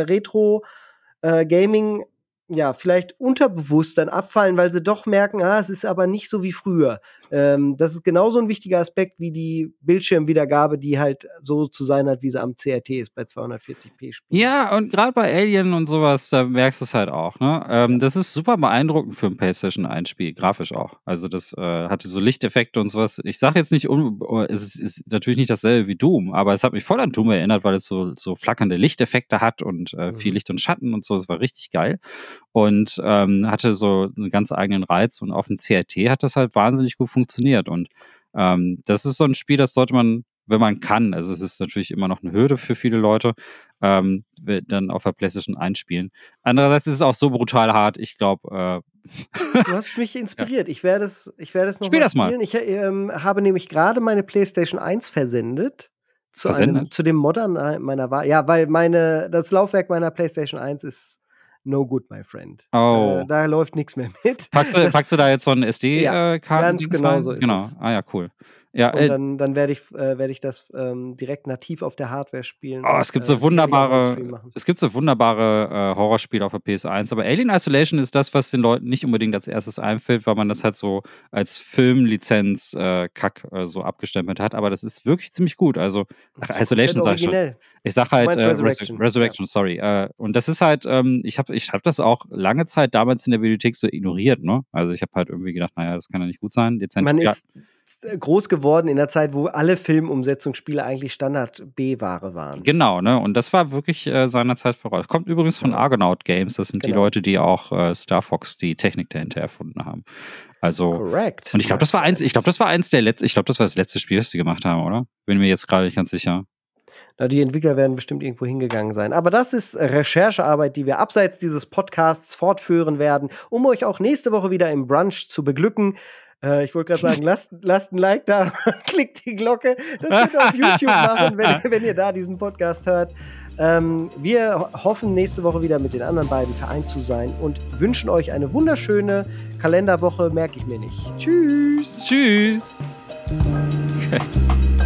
Retro-Gaming ja, vielleicht unterbewusst dann abfallen, weil sie doch merken, ah, es ist aber nicht so wie früher. Ähm, das ist genauso ein wichtiger Aspekt wie die Bildschirmwiedergabe, die halt so zu sein hat, wie sie am C R T ist bei zweihundertvierzig p Spielen. Ja, und gerade bei Alien und sowas, da merkst du es halt auch, ne? Ähm, Ja. Das ist super beeindruckend für ein PlayStation eins Spiel, grafisch auch. Also das äh, hatte so Lichteffekte und sowas. Ich sage jetzt nicht, un es ist, ist natürlich nicht dasselbe wie Doom, aber es hat mich voll an Doom erinnert, weil es so, so flackernde Lichteffekte hat und äh, viel Mhm. Licht und Schatten und so. Das war richtig geil. Und ähm, hatte so einen ganz eigenen Reiz. Und auf dem C R T hat das halt wahnsinnig gut funktioniert. Und ähm, das ist so ein Spiel, das sollte man, wenn man kann, also es ist natürlich immer noch eine Hürde für viele Leute, ähm, dann auf der PlayStation eins spielen. Andererseits ist es auch so brutal hart, ich glaube, äh, Du hast mich inspiriert. Ich werde es, ich werde es noch Spiel mal das mal. spielen. Ich ähm, habe nämlich gerade meine PlayStation eins versendet zu einem, Versendet? zu dem Modern meiner Wahl. Ja, weil meine, das Laufwerk meiner PlayStation eins ist no good, my friend. Oh. Da, da läuft nichts mehr mit. Packst du, Das, packst du da jetzt so ein ja, S D-Karten? ganz genau so ist Genau. es. Ah ja, cool. Ja, Und äh, dann, dann werde ich, äh, werde ich das ähm, direkt nativ auf der Hardware spielen. oh, und, es gibt äh, so sicherlich auch mal einen Stream wunderbare, machen. es gibt so wunderbare äh, Horrorspiele auf der P S eins, aber Alien Isolation ist das, was den Leuten nicht unbedingt als erstes einfällt, weil man das halt so als Filmlizenz-Kack äh, äh, so abgestempelt hat, aber das ist wirklich ziemlich gut. Also, ach, Das ist Isolation komplett sag ich schon. originell. Ich sag Du halt meinst äh, Resurrection. Resur- Resurrection, sorry. Äh, und das ist halt, ähm, ich habe ich hab das auch lange Zeit damals in der Bibliothek so ignoriert, ne? Also ich habe halt irgendwie gedacht, naja, das kann ja nicht gut sein. Dezent Man Spiel- ist groß geworden in der Zeit, wo alle Filmumsetzungsspiele eigentlich Standard-B-Ware waren. Genau, ne? Und das war wirklich äh, seinerzeit voraus. Kommt übrigens von Ja. Argonaut Games. Das sind die Genau. Leute, die auch äh, Star Fox die Technik dahinter erfunden haben. Also Correct. und ich glaube, das war eins. Ich glaube, das war eins der letzten. Ich glaube, das war das letzte Spiel, das sie gemacht haben, oder? Bin mir jetzt gerade nicht ganz sicher. Na, die Entwickler werden bestimmt irgendwo hingegangen sein. Aber das ist Recherchearbeit, die wir abseits dieses Podcasts fortführen werden, um euch auch nächste Woche wieder im Brunch zu beglücken. Äh, ich wollte gerade sagen, lasst, lasst ein Like da und klickt die Glocke. Das könnt ihr auf YouTube machen, wenn, wenn ihr da diesen Podcast hört. Ähm, wir ho- hoffen, nächste Woche wieder mit den anderen beiden vereint zu sein und wünschen euch eine wunderschöne Kalenderwoche, merke ich mir nicht. Tschüss. Tschüss. Okay.